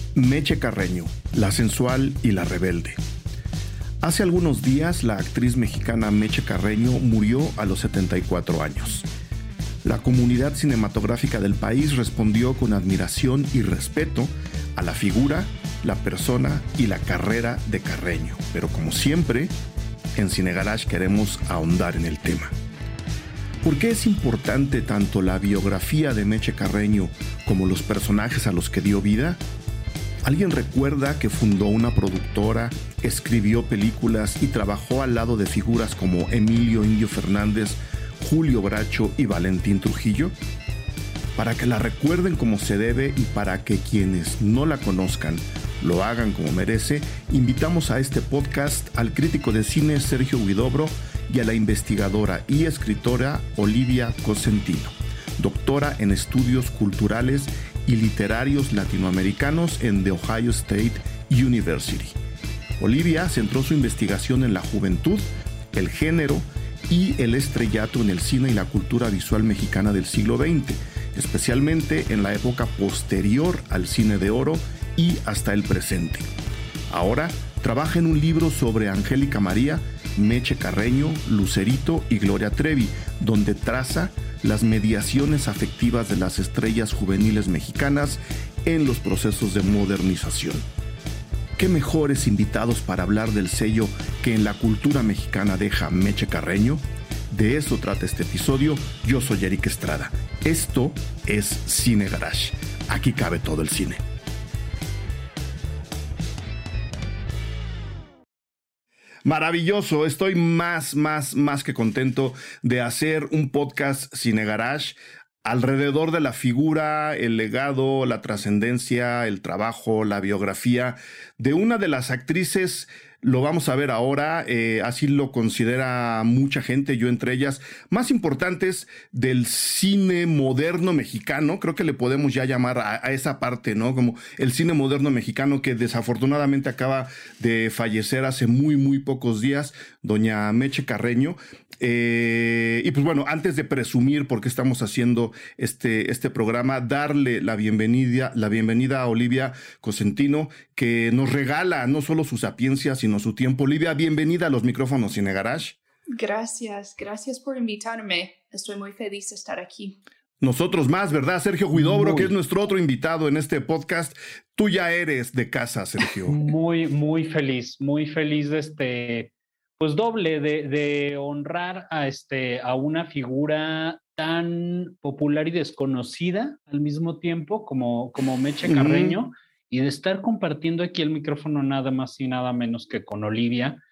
Meche Carreño, la sensual y la rebelde. Hace algunos días, la actriz mexicana Meche Carreño murió a los 74 años. La comunidad cinematográfica del país respondió con admiración y respeto a la figura, la persona y la carrera de Carreño. Pero como siempre, en Cine Garage queremos ahondar en el tema. ¿Por qué es importante tanto la biografía de Meche Carreño como los personajes a los que dio vida? ¿Alguien recuerda que fundó una productora, escribió películas y trabajó al lado de figuras como Emilio Indio Fernández, Julio Bracho y Valentín Trujillo? Para que la recuerden como se debe y para que quienes no la conozcan lo hagan como merece, invitamos a este podcast al crítico de cine Sergio Huidobro y a la investigadora y escritora Olivia Cosentino, doctora en estudios culturales y literarios latinoamericanos en The Ohio State University. Olivia centró su investigación en la juventud, el género y el estrellato en el cine y la cultura visual mexicana del siglo XX, especialmente en la época posterior al cine de oro y hasta el presente. Ahora trabaja en un libro sobre Angélica María, Meche Carreño, Lucerito y Gloria Trevi, donde traza las mediaciones afectivas de las estrellas juveniles mexicanas en los procesos de modernización. ¿Qué mejores invitados para hablar del sello que en la cultura mexicana deja Meche Carreño? De eso trata este episodio. Yo soy Eric Estrada. Esto es Cine Garage. Aquí cabe todo el cine. Maravilloso, estoy más que contento de hacer un podcast Cine Garage alrededor de la figura, el legado, la trascendencia, el trabajo, la biografía de una de las actrices. Lo vamos a ver ahora, así lo considera mucha gente, yo entre ellas, más importantes del cine moderno mexicano. Creo que le podemos ya llamar a esa parte, ¿no? Como el cine moderno mexicano, que desafortunadamente acaba de fallecer hace muy pocos días, doña Meche Carreño. Y pues bueno, antes de presumir por qué estamos haciendo este programa, darle la bienvenida a Olivia Cosentino, que nos regala no solo su sapiencia, sino su tiempo. Olivia, bienvenida a los micrófonos Cine Garage. Gracias por invitarme. Estoy muy feliz de estar aquí. Nosotros más, ¿verdad? Sergio Huidobro, que es nuestro otro invitado en este podcast. Tú ya eres de casa, Sergio. Muy feliz de pues doble de honrar a una figura tan popular y desconocida al mismo tiempo como Meche Carreño, y de estar compartiendo aquí el micrófono nada más y nada menos que con Olivia,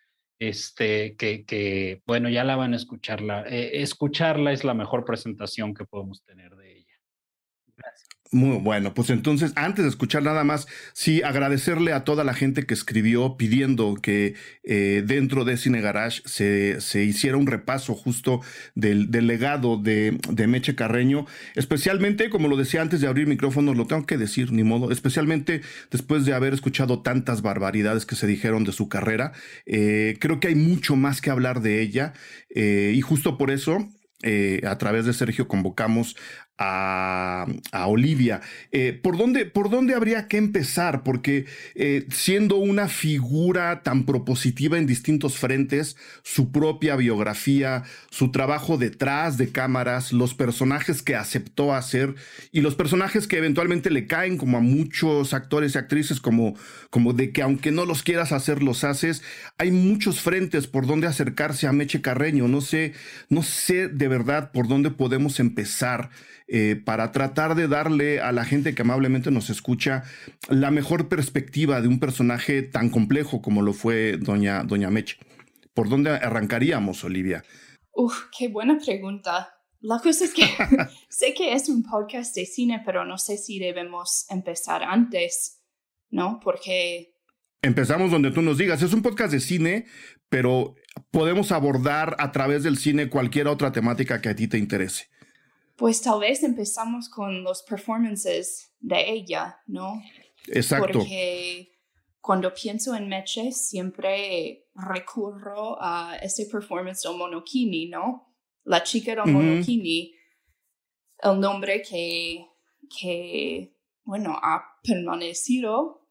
que bueno, ya la van a escucharla. Escucharla es la mejor presentación que podemos tener de ella. Gracias. Muy bueno, pues entonces, antes de escuchar nada más, sí, agradecerle a toda la gente que escribió pidiendo que dentro de Cine Garage se hiciera un repaso justo del legado de Meche Carreño, especialmente, como lo decía antes de abrir micrófonos, lo tengo que decir, ni modo, especialmente después de haber escuchado tantas barbaridades que se dijeron de su carrera. Creo que hay mucho más que hablar de ella, y justo por eso, a través de Sergio convocamos a Olivia. ¿Por dónde habría que empezar? Porque siendo una figura tan propositiva en distintos frentes, su propia biografía, su trabajo detrás de cámaras, los personajes que aceptó hacer y los personajes que eventualmente le caen, como a muchos actores y actrices, como de que aunque no los quieras hacer, los haces. Hay muchos frentes por donde acercarse a Meche Carreño. No sé de verdad por dónde podemos empezar para tratar de darle a la gente que amablemente nos escucha la mejor perspectiva de un personaje tan complejo como lo fue doña Meche. ¿Por dónde arrancaríamos, Olivia? Qué buena pregunta. La cosa es que sé que es un podcast de cine, pero no sé si debemos empezar antes, ¿no? Porque empezamos donde tú nos digas. Es un podcast de cine, pero podemos abordar a través del cine cualquier otra temática que a ti te interese. Pues tal vez empezamos con los performances de ella, ¿no? Exacto. Porque cuando pienso en Meche, siempre recurro a ese performance del Monokini, ¿no? La chica del Monokini, el nombre que, bueno, ha permanecido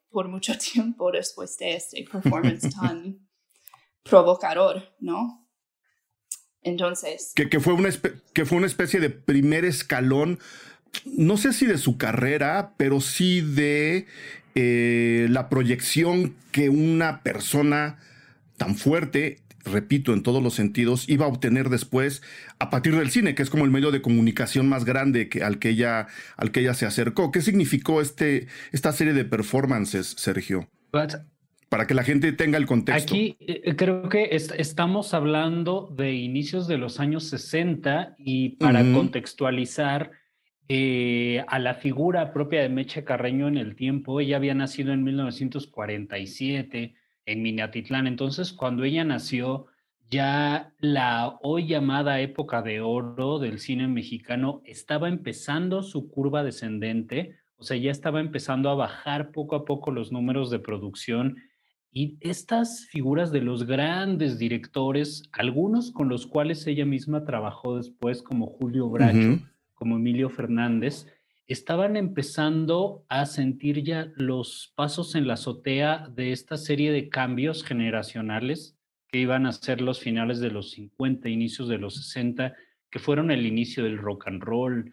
por mucho tiempo después de este performance tan provocador, ¿no? Entonces... Que fue una especie de primer escalón, no sé si de su carrera, pero sí de la proyección que una persona tan fuerte, repito, en todos los sentidos, iba a obtener después a partir del cine, que es como el medio de comunicación más grande al que ella se acercó. ¿Qué significó esta serie de performances, Sergio? Para que la gente tenga el contexto. Aquí creo que estamos hablando de inicios de los años 60 y para contextualizar a la figura propia de Meche Carreño en el tiempo, ella había nacido en 1947 en Minatitlán. Entonces, cuando ella nació, ya la hoy llamada época de oro del cine mexicano estaba empezando su curva descendente, o sea, ya estaba empezando a bajar poco a poco los números de producción. Y estas figuras de los grandes directores, algunos con los cuales ella misma trabajó después, como Julio Bracho, como Emilio Fernández, estaban empezando a sentir ya los pasos en la azotea de esta serie de cambios generacionales que iban a ser los finales de los 50, inicios de los 60, que fueron el inicio del rock and roll,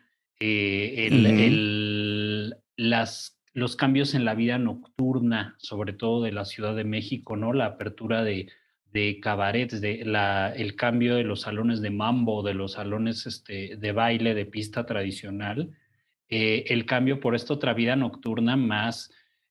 los cambios en la vida nocturna, sobre todo de la Ciudad de México, ¿no? La apertura de cabarets, el cambio de los salones de mambo, de los salones de baile, de pista tradicional, el cambio por esta otra vida nocturna más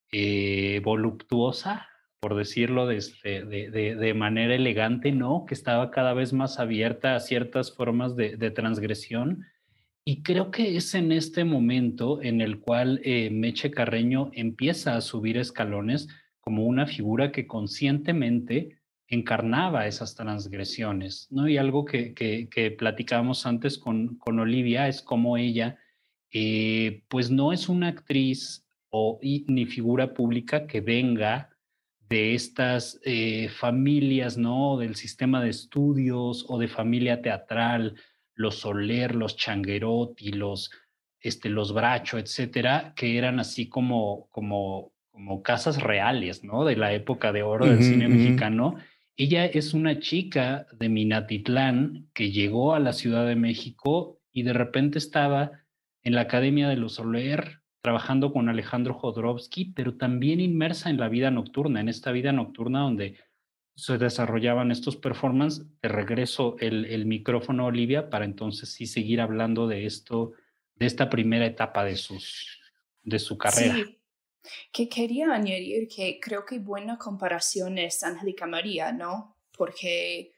voluptuosa, por decirlo de manera elegante, ¿no? Que estaba cada vez más abierta a ciertas formas de transgresión. Y creo que es en este momento en el cual Meche Carreño empieza a subir escalones como una figura que conscientemente encarnaba esas transgresiones, ¿no? Y algo que platicábamos antes con Olivia es cómo ella, pues no es una actriz ni figura pública que venga de estas familias, ¿no? Del sistema de estudios o de familia teatral, los Soler, los Changuerotti, los Bracho, etcétera, que eran así como casas reales, ¿no? De la época de oro del cine mexicano. Ella es una chica de Minatitlán que llegó a la Ciudad de México y de repente estaba en la Academia de los Soler trabajando con Alejandro Jodorowsky, pero también inmersa en la vida nocturna, en esta vida nocturna donde se desarrollaban estos performances. Te regreso el micrófono, Olivia, para entonces sí seguir hablando de esto, de esta primera etapa de su carrera. Sí, que quería añadir que creo que buena comparación es Angélica María, ¿no? Porque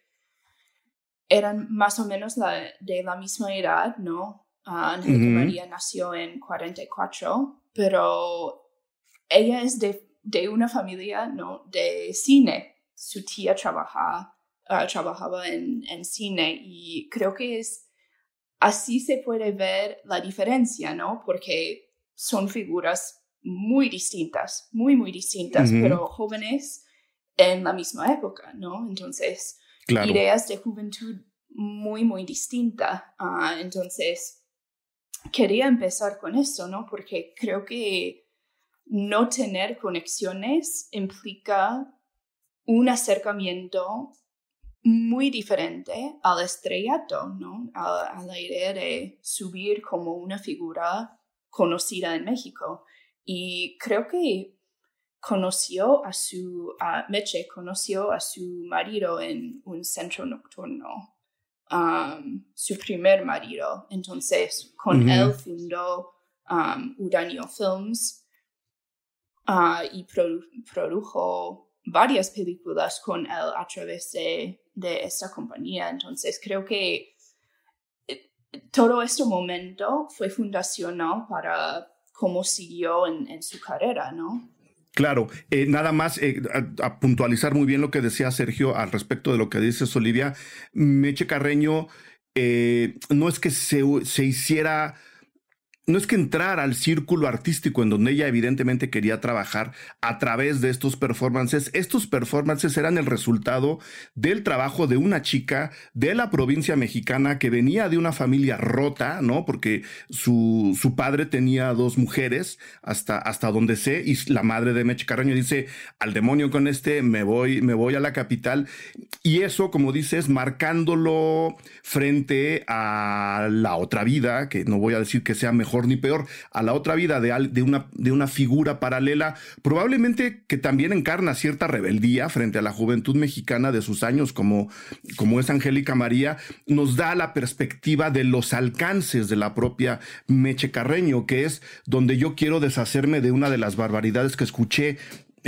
eran más o menos de la misma edad, ¿no? Angélica María nació en 44, pero ella es de una familia, ¿no? De cine. Su tía trabajaba en cine y creo que así se puede ver la diferencia, ¿no? Porque son figuras muy distintas, muy, muy distintas, pero jóvenes en la misma época, ¿no? Entonces, claro, ideas de juventud muy, muy distintas. Entonces, quería empezar con esto, ¿no? Porque creo que no tener conexiones implica un acercamiento muy diferente al estrellato, ¿no? A la idea de subir como una figura conocida en México. Y creo que Meche conoció a su marido en un centro nocturno, su primer marido. Entonces, con él fundó Uranio Films y produjo varias películas con él a través de esta compañía. Entonces, creo que todo este momento fue fundacional para cómo siguió en su carrera, ¿no? Claro, nada más a puntualizar muy bien lo que decía Sergio al respecto de lo que dices, Olivia. Meche Carreño no es que se hiciera no es que entrar al círculo artístico en donde ella evidentemente quería trabajar a través de estos performances. Estos performances eran el resultado del trabajo de una chica de la provincia mexicana que venía de una familia rota, ¿no? Porque su padre tenía dos mujeres, hasta donde sé, y la madre de Meche Carreño dice, al demonio con este, me voy a la capital. Y eso, como dices, marcándolo frente a la otra vida, que no voy a decir que sea mejor ni peor, a la otra vida de una figura paralela, probablemente que también encarna cierta rebeldía frente a la juventud mexicana de sus años, como es Angélica María, nos da la perspectiva de los alcances de la propia Meche Carreño, que es donde yo quiero deshacerme de una de las barbaridades que escuché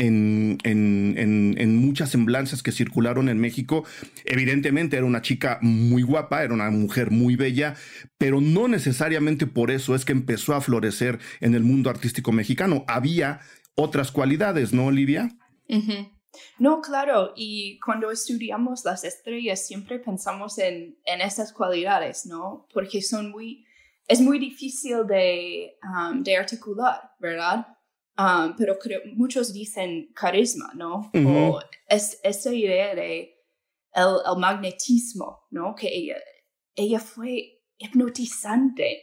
en muchas semblanzas que circularon en México. Evidentemente era una chica muy guapa, era una mujer muy bella, pero no necesariamente por eso es que empezó a florecer en el mundo artístico mexicano. Había otras cualidades, ¿no, Olivia? Uh-huh. No, claro, y cuando estudiamos las estrellas siempre pensamos en esas cualidades, ¿no? Porque es muy difícil de articular, ¿verdad? Pero muchos dicen carisma, ¿no? Uh-huh. O esa idea de el magnetismo, ¿no? Que ella fue hipnotizante,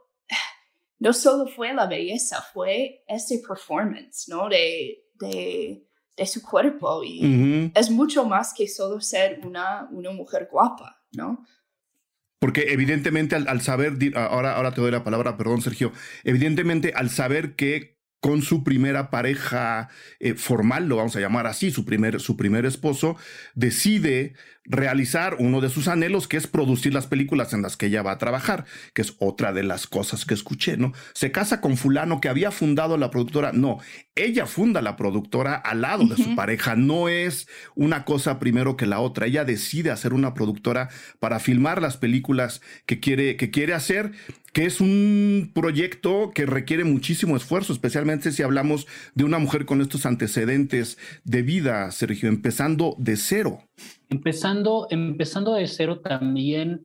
no solo fue la belleza, fue ese performance, ¿no? De su cuerpo, y Uh-huh. es mucho más que solo ser una mujer guapa, ¿no? Porque evidentemente al saber, ahora te doy la palabra, perdón, Sergio, evidentemente al saber que con su primera pareja formal, lo vamos a llamar así, su primer esposo, decide realizar uno de sus anhelos, que es producir las películas en las que ella va a trabajar, que es otra de las cosas que escuché, ¿no? Se casa con fulano que había fundado la productora. No, ella funda la productora al lado de su pareja. No es una cosa primero que la otra. Ella decide hacer una productora para filmar las películas que quiere hacer, que es un proyecto que requiere muchísimo esfuerzo, especialmente si hablamos de una mujer con estos antecedentes de vida, Sergio, empezando de cero. Empezando de cero también,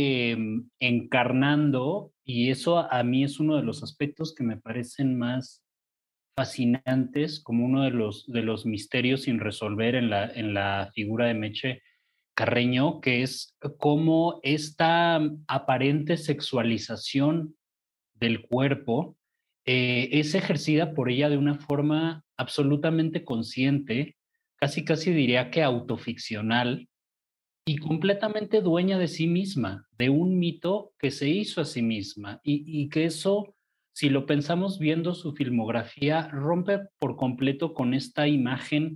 encarnando, y eso a mí es uno de los aspectos que me parecen más fascinantes, como uno de los misterios sin resolver en la figura de Meche Carreño, que es cómo esta aparente sexualización del cuerpo es ejercida por ella de una forma absolutamente consciente, casi diría que autoficcional, y completamente dueña de sí misma, de un mito que se hizo a sí misma, y que eso, si lo pensamos viendo su filmografía, rompe por completo con esta imagen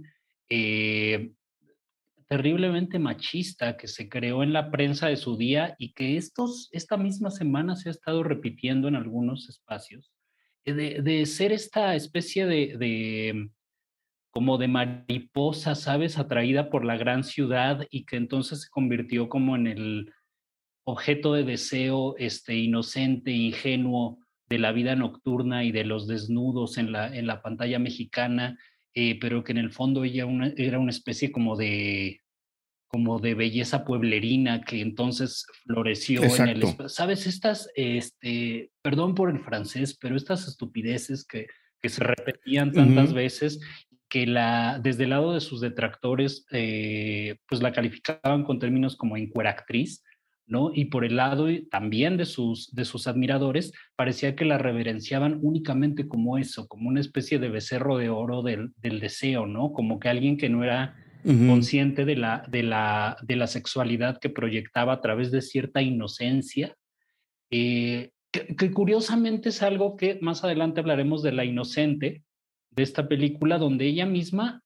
terriblemente machista que se creó en la prensa de su día y que esta misma semana se ha estado repitiendo en algunos espacios, de ser esta especie como de mariposa, ¿sabes? Atraída por la gran ciudad y que entonces se convirtió como en el objeto de deseo inocente, ingenuo de la vida nocturna y de los desnudos en la pantalla mexicana, pero que en el fondo ella era una especie como de belleza pueblerina que entonces floreció en el Exacto. ¿sabes? Perdón por el francés, pero estas estupideces que se repetían tantas Uh-huh. veces, que desde el lado de sus detractores, pues la calificaban con términos como encueractriz, ¿no? Y por el lado también de sus admiradores, parecía que la reverenciaban únicamente como eso, como una especie de becerro de oro del deseo, ¿no? Como que alguien que no era Uh-huh. consciente de la sexualidad que proyectaba a través de cierta inocencia, que curiosamente es algo que más adelante hablaremos de La Inocente, de esta película, donde ella misma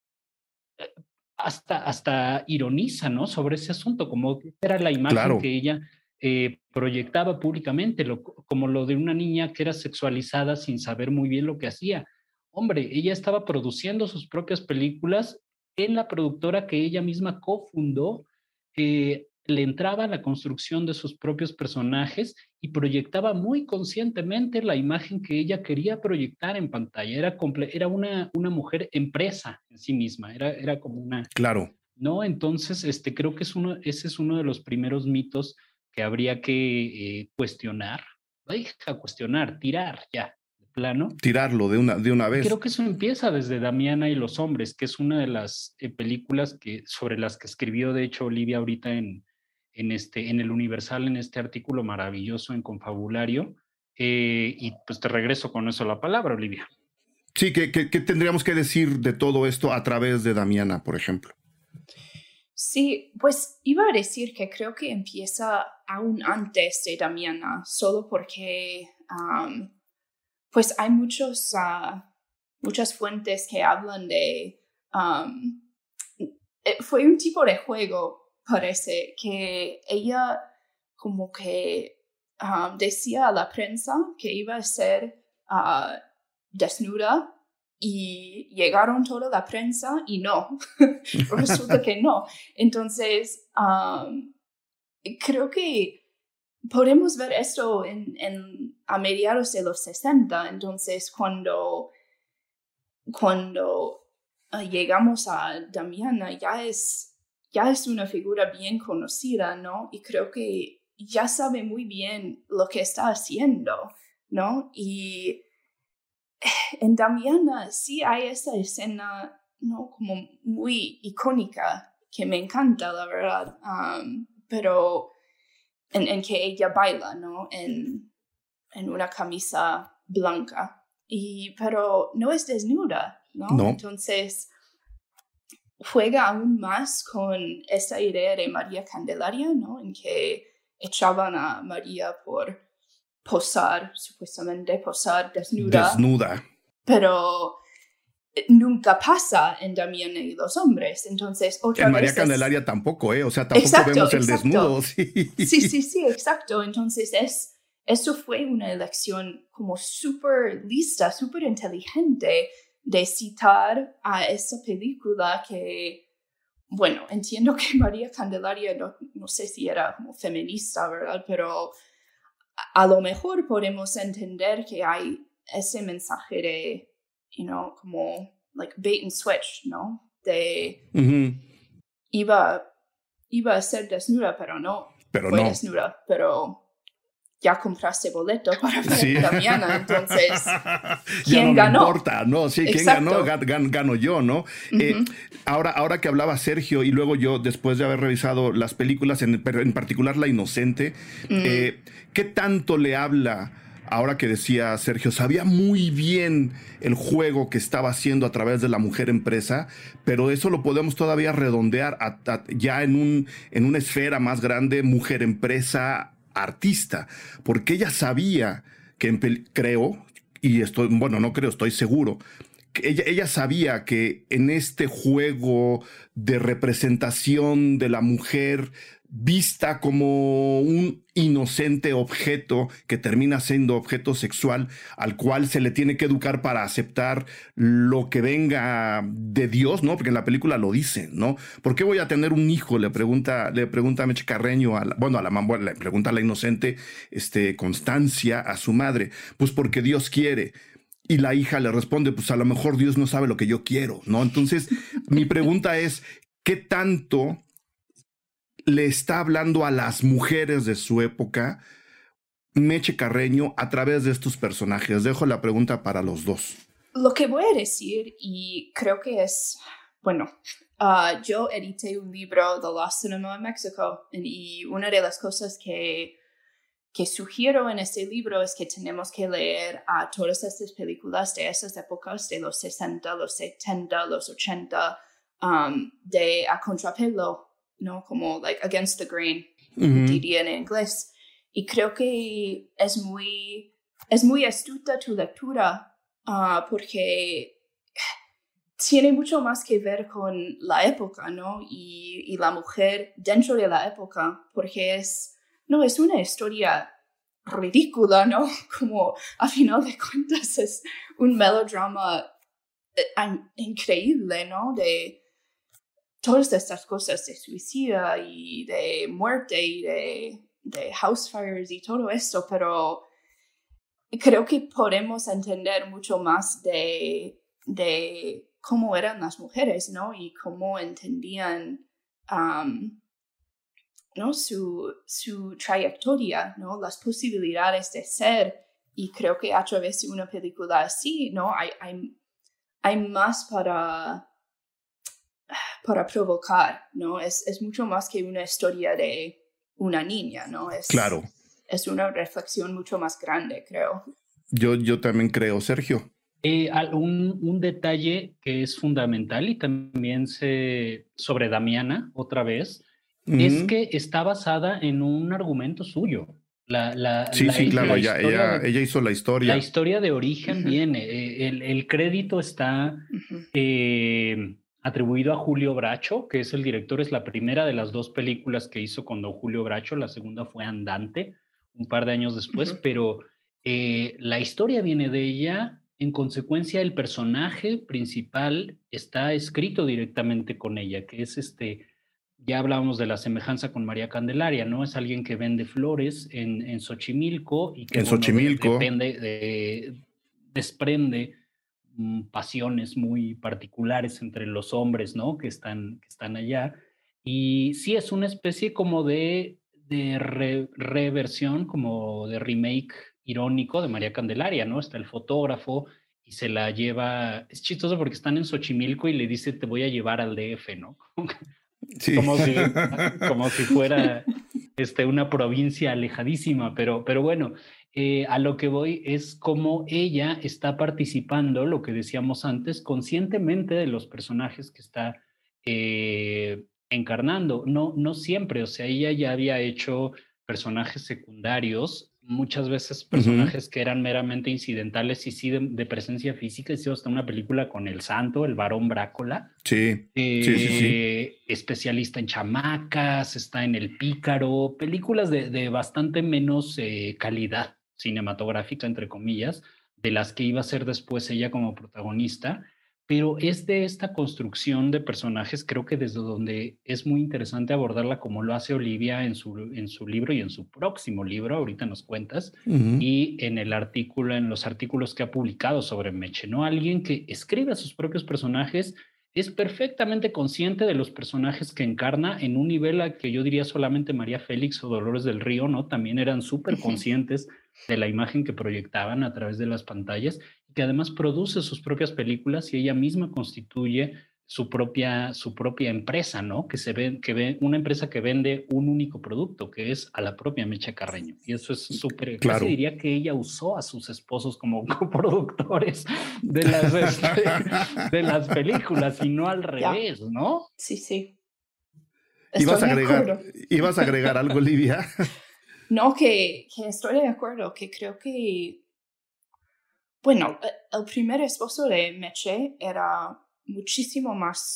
hasta ironiza, ¿no? Sobre ese asunto, como que era la imagen Claro. que ella proyectaba públicamente, como lo de una niña que era sexualizada sin saber muy bien lo que hacía. Hombre, ella estaba produciendo sus propias películas en la productora que ella misma cofundó, le entraba a la construcción de sus propios personajes y proyectaba muy conscientemente la imagen que ella quería proyectar en pantalla. Era una mujer empresa en sí misma, era como una, Claro. ¿no? Entonces, creo que ese es uno de los primeros mitos que habría que cuestionar, deja cuestionar, tirar ya, de plano. Tirarlo de una vez. Creo que eso empieza desde Damiana y los hombres, que es una de las películas sobre las que escribió, de hecho, Olivia ahorita en el Universal, en este artículo maravilloso en Confabulario. Y pues te regreso con eso la palabra, Olivia. Sí, ¿qué tendríamos que decir de todo esto a través de Damiana, por ejemplo? Sí, pues iba a decir que creo que empieza aún antes de Damiana, solo porque pues hay muchas fuentes que hablan de... fue un tipo de juego, parece, que ella como que decía a la prensa que iba a ser desnuda, y llegaron toda la prensa y no, resulta que no. Entonces, creo que podemos ver esto a mediados de los 60. Entonces, cuando llegamos a Damiana, ya es una figura bien conocida, ¿no? Y creo que ya sabe muy bien lo que está haciendo, ¿no? Y en Damiana sí hay esa escena, ¿no? Como muy icónica, que me encanta, la verdad, pero en que ella baila, ¿no? En una camisa blanca, pero no es desnuda, ¿no? No. Entonces juega aún más con esa idea de María Candelaria, ¿no? En que echaban a María por supuestamente posar desnuda. Pero nunca pasa en Damiana y los hombres. Entonces, otra en vez María Candelaria tampoco, o sea, tampoco vemos el desnudo. Sí, exacto. Entonces, eso fue una elección como súper lista, súper inteligente de citar a esa película que, bueno, entiendo que María Candelaria no sé si era como feminista, ¿verdad? Pero a lo mejor podemos entender que hay ese mensaje de, como like bait and switch, ¿no? De iba a ser desnuda, pero no fue desnuda, pero ya compraste boleto para ver Damiana, entonces ¿quién ganó? No importa, ¿no? Sí, ¿quién ganó? Gano yo, ¿no? Ahora que hablaba Sergio y luego yo, después de haber revisado las películas, en particular La Inocente, ¿qué tanto le habla? Ahora que decía Sergio, sabía muy bien el juego que estaba haciendo a través de la mujer empresa, pero eso lo podemos todavía redondear ya en una esfera más grande, mujer empresa artista, porque ella sabía que, creo, y estoy seguro, que ella sabía que en este juego de representación de la mujer vista como un inocente objeto que termina siendo objeto sexual al cual se le tiene que educar para aceptar lo que venga de Dios, ¿no? Porque en la película lo dice, ¿no? ¿Por qué voy a tener un hijo? Le pregunta a Meche Carreño, le pregunta a la inocente Constancia, a su madre, pues porque Dios quiere. Y la hija le responde, pues a lo mejor Dios no sabe lo que yo quiero, ¿no? Entonces, mi pregunta es, ¿qué tanto le está hablando a las mujeres de su época Meche Carreño a través de estos personajes? Dejo la pregunta para los dos. Lo que voy a decir, y creo que es, yo edité un libro de Lost Cinema en México, y una de las cosas que sugiero en este libro es que tenemos que leer a todas estas películas de esas épocas, de los 60, los 70, los 80, de a contrapelo, ¿no? Como like against the grain, diría en inglés. Y creo que es muy astuta tu lectura, porque tiene mucho más que ver con la época, ¿no? Y la mujer dentro de la época, porque es una historia ridícula, ¿no? Como a final de cuentas es un melodrama increíble, ¿no? De todas estas cosas de suicidio y de muerte y de house fires y todo esto, pero creo que podemos entender mucho más de cómo eran las mujeres, ¿no? Y cómo entendían ¿no? Su trayectoria, ¿no? Las posibilidades de ser. Y creo que a través de una película así, ¿no? Hay más para provocar, ¿no? Es mucho más que una historia de una niña, ¿no? Claro. Es una reflexión mucho más grande, creo. Yo también creo, Sergio. Un detalle que es fundamental y también sobre Damiana, otra vez, es que está basada en un argumento suyo. Claro, ella hizo la historia. La historia de origen viene. El crédito está atribuido a Julio Bracho, que es el director. Es la primera de las 2 películas que hizo con don Julio Bracho. La segunda fue Andante, un par de años después, pero la historia viene de ella. En consecuencia, el personaje principal está escrito directamente con ella, que es ya hablábamos de la semejanza con María Candelaria, ¿no? Es alguien que vende flores en Xochimilco y que desprende pasiones muy particulares entre los hombres, ¿no? Que están allá. Y sí, es una especie como de reversión, como de remake irónico de María Candelaria, ¿no? Está el fotógrafo y se la lleva. Es chistoso porque están en Xochimilco y le dice, te voy a llevar al DF, ¿no? Sí. Como si fuera una provincia alejadísima, pero bueno, a lo que voy es cómo ella está participando, lo que decíamos antes, conscientemente de los personajes que está encarnando. No siempre, o sea, ella ya había hecho personajes secundarios, muchas veces personajes que eran meramente incidentales y sí de presencia física. Hizo hasta una película con El Santo, el Barón Brácula. Sí. Especialista en chamacas, está en El Pícaro, películas de bastante menos calidad cinematográfica, entre comillas, de las que iba a ser después ella como protagonista. Pero es de esta construcción de personajes, creo que desde donde es muy interesante abordarla, como lo hace Olivia en su libro y en su próximo libro, ahorita nos cuentas, y en los artículos que ha publicado sobre Meche, ¿no? Alguien que escribe a sus propios personajes, es perfectamente consciente de los personajes que encarna en un nivel a que yo diría solamente María Félix o Dolores del Río, ¿no? También eran súper conscientes de la imagen que proyectaban a través de las pantallas, y que además produce sus propias películas y ella misma constituye su propia empresa, ¿no? Que ve una empresa que vende un único producto, que es a la propia Meche Carreño. Y eso es súper... Claro. Casi diría que ella usó a sus esposos como coproductores de las películas y no al revés, ¿no? Sí. ¿Ibas a agregar algo, Olivia? No, que estoy de acuerdo, que creo que, bueno, el primer esposo de Meche era muchísimo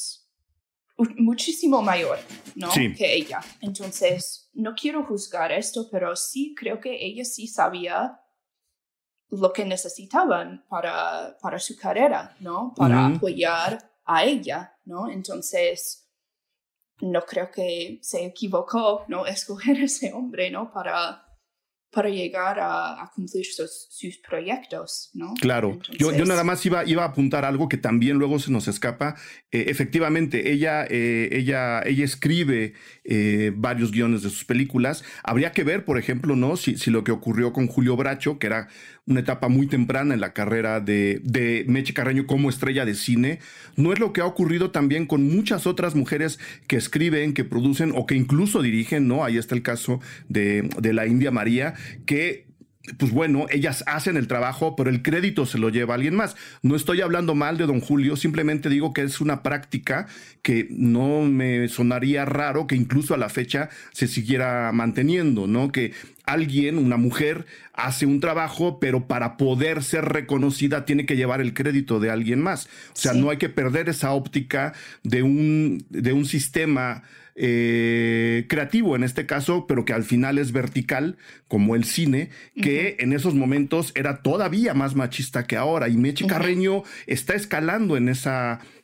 mayor, ¿no? Sí. Que ella. Entonces, no quiero juzgar esto, pero sí creo que ella sí sabía lo que necesitaban para su carrera, ¿no? Para apoyar a ella, ¿no? Entonces, no creo que se equivocó, ¿no? Escoger ese hombre, ¿no? Para llegar a cumplir sus proyectos, ¿no? Claro. Entonces, yo nada más iba a apuntar algo que también luego se nos escapa. Efectivamente, ella escribe varios guiones de sus películas. Habría que ver, por ejemplo, ¿no? Si lo que ocurrió con Julio Bracho, que era una etapa muy temprana en la carrera de Meche Carreño como estrella de cine, no es lo que ha ocurrido también con muchas otras mujeres que escriben, que producen o que incluso dirigen, ¿no? Ahí está el caso de la India María, que, pues bueno, ellas hacen el trabajo, pero el crédito se lo lleva alguien más. No estoy hablando mal de don Julio, simplemente digo que es una práctica que no me sonaría raro que incluso a la fecha se siguiera manteniendo, ¿no? Que alguien, una mujer, hace un trabajo, pero para poder ser reconocida tiene que llevar el crédito de alguien más. O sea, no hay que perder esa óptica de un sistema creativo en este caso, pero que al final es vertical, como el cine, que en esos momentos era todavía más machista que ahora. Y Meche Carreño está escalando en esa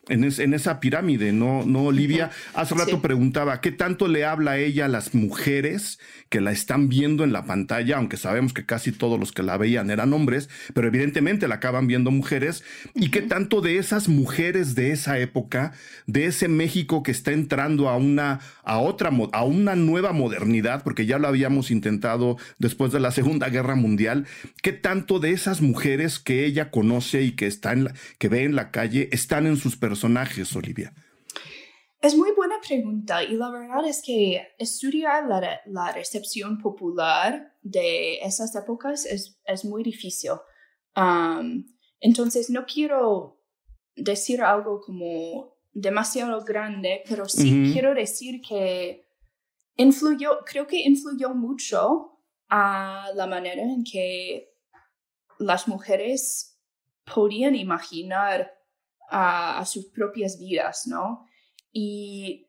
en esa pirámide, ¿no, Olivia? Hace rato preguntaba, ¿qué tanto le habla a ella a las mujeres que la están viendo en la pantalla? Aunque sabemos que casi todos los que la veían eran hombres, pero evidentemente la acaban viendo mujeres. ¿Y qué tanto de esas mujeres de esa época, de ese México que está entrando a una nueva modernidad, porque ya lo habíamos intentado después de la Segunda Guerra Mundial, qué tanto de esas mujeres que ella conoce y que ve en la calle están en sus personajes, Olivia? Es muy buena pregunta y la verdad es que estudiar la recepción popular de esas épocas es muy difícil. Entonces no quiero decir algo como demasiado grande, pero sí quiero decir que creo que influyó mucho a la manera en que las mujeres podían imaginar a sus propias vidas, ¿no? Y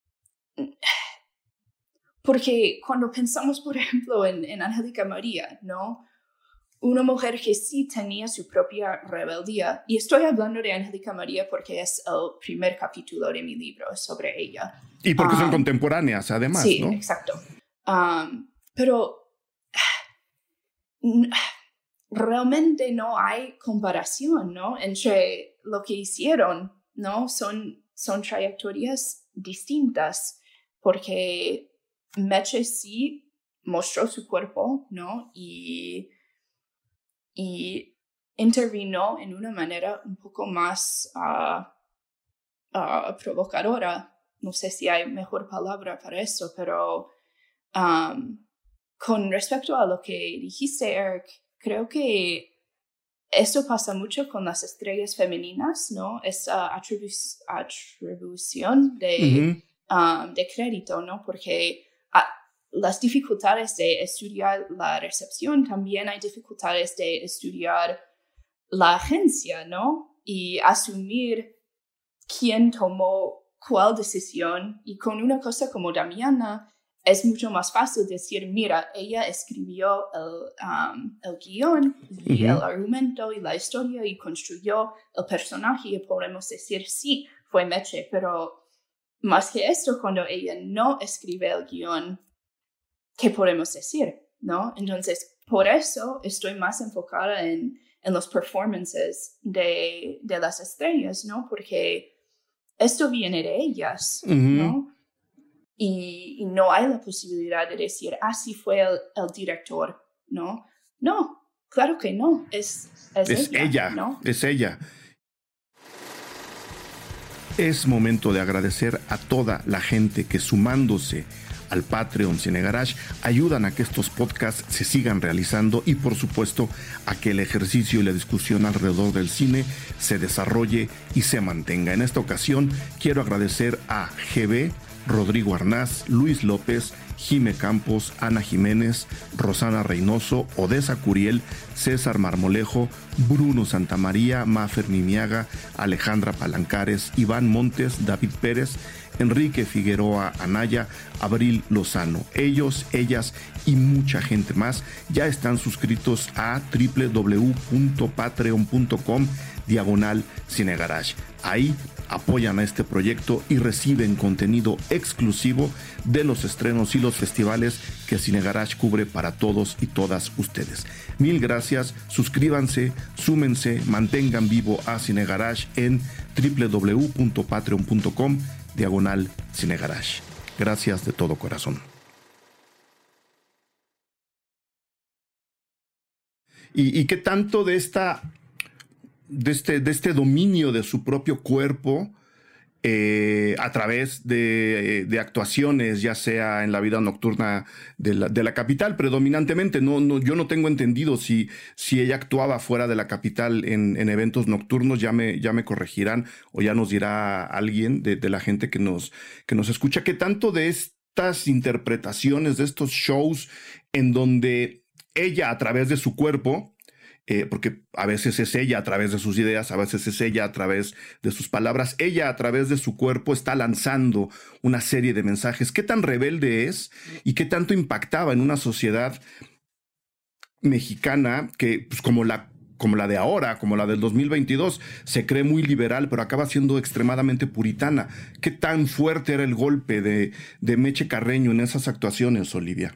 porque cuando pensamos, por ejemplo, en Angélica María, ¿no? Una mujer que sí tenía su propia rebeldía, y estoy hablando de Angélica María porque es el primer capítulo de mi libro sobre ella. Y porque son contemporáneas, además, sí, ¿no? Sí, exacto. Pero realmente no hay comparación, ¿no? Entre lo que hicieron, ¿no? Son trayectorias distintas, porque Meche sí mostró su cuerpo, ¿no? Y intervino en una manera un poco más provocadora. No sé si hay mejor palabra para eso, pero con respecto a lo que dijiste, Eric, creo que eso pasa mucho con las estrellas femeninas, ¿no? Esa atribución de crédito, ¿no? Porque las dificultades de estudiar la recepción, también hay dificultades de estudiar la agencia, ¿no? Y asumir quién tomó cuál decisión. Y con una cosa como Damiana, es mucho más fácil decir, mira, ella escribió el guión y el argumento y la historia y construyó el personaje y podemos decir, sí, fue Meche, pero más que esto, cuando ella no escribe el guión, ¿qué podemos decir? ¿No? Entonces, por eso estoy más enfocada en los performances de las estrellas, ¿no? Porque esto viene de ellas, ¿no? Y no hay la posibilidad de decir, sí fue el director, ¿no? No, claro que no, es ella, ¿no? Es ella. Es momento de agradecer a toda la gente que, sumándose al Patreon Cine Garage, ayudan a que estos podcasts se sigan realizando y, por supuesto, a que el ejercicio y la discusión alrededor del cine se desarrolle y se mantenga. En esta ocasión quiero agradecer a GB, Rodrigo Arnaz, Luis López, Jime Campos, Ana Jiménez, Rosana Reynoso, Odessa Curiel, César Marmolejo, Bruno Santamaría, Mafer Mimiaga, Alejandra Palancares, Iván Montes, David Pérez, Enrique Figueroa Anaya, Abril Lozano. Ellos, ellas y mucha gente más ya están suscritos a www.patreon.com/Cinegarage. Ahí apoyan a este proyecto y reciben contenido exclusivo de los estrenos y los festivales que Cinegarage cubre para todos y todas ustedes. Mil gracias, suscríbanse, súmense, mantengan vivo a Cinegarage en www.patreon.com/Cinegarage. Gracias de todo corazón. ¿Y qué tanto de este dominio de su propio cuerpo a través de actuaciones, ya sea en la vida nocturna de la capital predominantemente? Yo no tengo entendido si ella actuaba fuera de la capital en eventos nocturnos. Ya me corregirán o ya nos dirá alguien de la gente que nos escucha. ¿Qué tanto de estas interpretaciones, de estos shows en donde ella, a través de su cuerpo, porque a veces es ella a través de sus ideas, a veces es ella a través de sus palabras, ella a través de su cuerpo está lanzando una serie de mensajes? ¿Qué tan rebelde es y qué tanto impactaba en una sociedad mexicana que, pues, como la como la de ahora, como la del 2022, se cree muy liberal, pero acaba siendo extremadamente puritana. ¿Qué tan fuerte era el golpe de Meche Carreño en esas actuaciones, Olivia?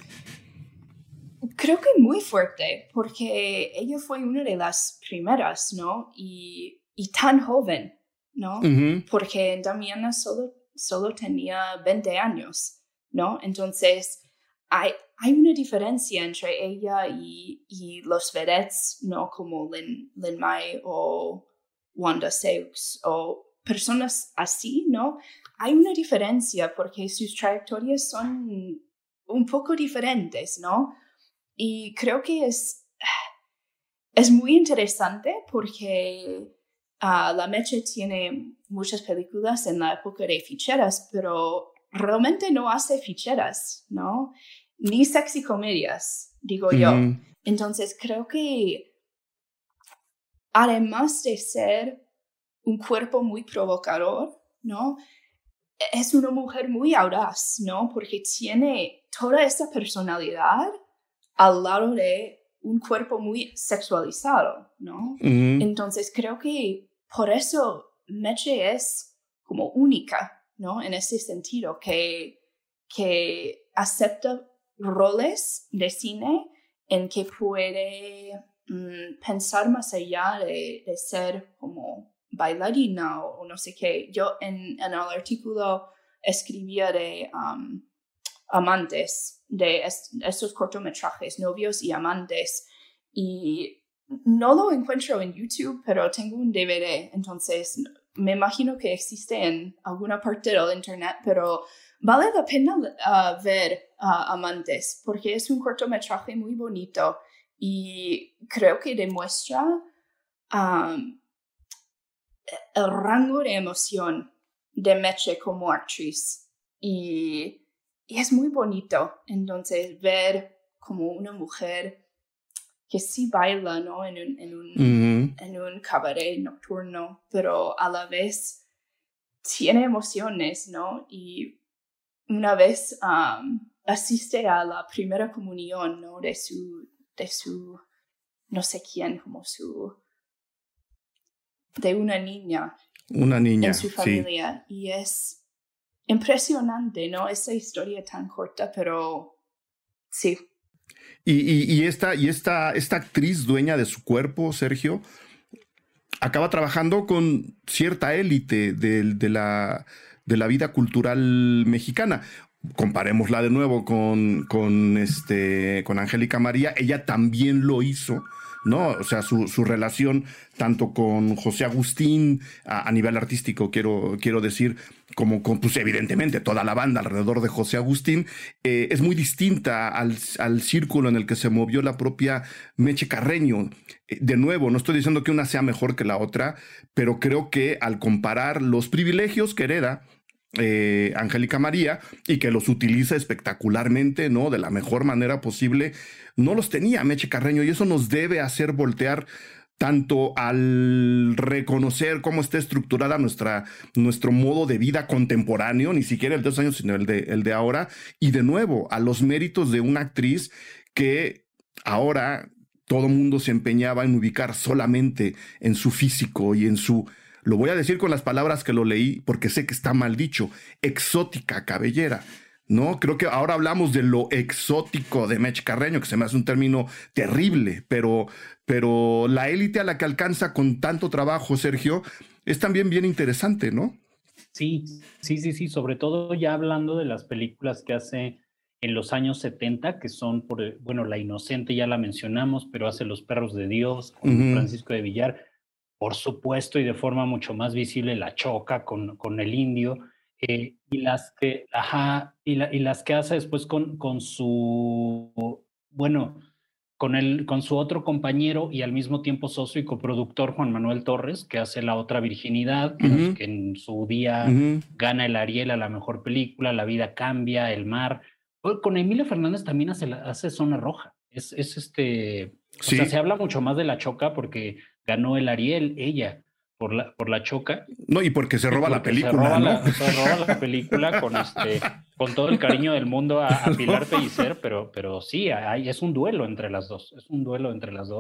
Creo que muy fuerte, porque ella fue una de las primeras, ¿no? Y tan joven, ¿no? Uh-huh. Porque Damiana solo tenía 20 años, ¿no? Entonces, hay una diferencia entre ella y los vedettes, ¿no? Como Lin May o Wanda Seux o personas así, ¿no? Hay una diferencia porque sus trayectorias son un poco diferentes, ¿no? Y creo que es muy interesante porque la Meche tiene muchas películas en la época de ficheras, pero realmente no hace ficheras, ¿no? Ni sexy comedias, digo yo. Entonces creo que además de ser un cuerpo muy provocador, ¿no? Es una mujer muy audaz, ¿no? Porque tiene toda esa personalidad al lado de un cuerpo muy sexualizado, ¿no? Entonces creo que por eso Meche es como única, ¿no? En ese sentido, que acepta roles de cine en que puede pensar más allá de ser como bailarina o no sé qué. Yo en el artículo escribía de amantes, de estos cortometrajes, novios y amantes, y no lo encuentro en YouTube, pero tengo un DVD, entonces me imagino que existe en alguna parte del internet, pero vale la pena ver Amantes, porque es un cortometraje muy bonito y creo que demuestra el rango de emoción de Meche como actriz y es muy bonito. Entonces ver como una mujer que sí baila, ¿no? en un cabaret nocturno, pero a la vez tiene emociones, ¿no? Y una vez asiste a la primera comunión, ¿no? De su no sé quién, como de una niña. Una niña, en su familia. Sí. Y es impresionante, ¿no? Esa historia tan corta, pero sí. Y esta actriz dueña de su cuerpo, Sergio, acaba trabajando con cierta élite de la vida cultural mexicana. Comparémosla de nuevo con Angélica María. Ella también lo hizo, ¿no? O sea, su relación tanto con José Agustín a nivel artístico, quiero decir, como con, pues evidentemente, toda la banda alrededor de José Agustín, es muy distinta al círculo en el que se movió la propia Meche Carreño. De nuevo, no estoy diciendo que una sea mejor que la otra, pero creo que al comparar los privilegios que hereda Angélica María y que los utiliza espectacularmente, ¿no? De la mejor manera posible, no los tenía Meche Carreño, y eso nos debe hacer voltear tanto al reconocer cómo está estructurada nuestro modo de vida contemporáneo, ni siquiera el de 2 años, sino el de ahora, y de nuevo a los méritos de una actriz que ahora todo mundo se empeñaba en ubicar solamente en su físico y en su, lo voy a decir con las palabras que lo leí porque sé que está mal dicho, exótica cabellera, ¿no? Creo que ahora hablamos de lo exótico de Meche Carreño, que se me hace un término terrible, pero la élite a la que alcanza con tanto trabajo, Sergio, es también bien interesante, ¿no? Sí, sobre todo ya hablando de las películas que hace en los años 70, que son, bueno, La Inocente ya la mencionamos, pero hace Los Perros de Dios con Francisco de Villar, por supuesto, y de forma mucho más visible, La Choca con El Indio, y las que hace después con su, bueno, con su otro compañero y al mismo tiempo socio y coproductor Juan Manuel Torres, que hace La Otra Virginidad, que en su día gana el Ariel a la mejor película, La Vida Cambia, El Mar. Con Emilio Fernández también hace Zona Roja. Sí. O sea, se habla mucho más de La Choca porque ganó el Ariel ella por la Choca. No, y porque se roba la película, se roba la película con todo el cariño del mundo a Pilar Pellicer, pero sí, es un duelo entre las dos.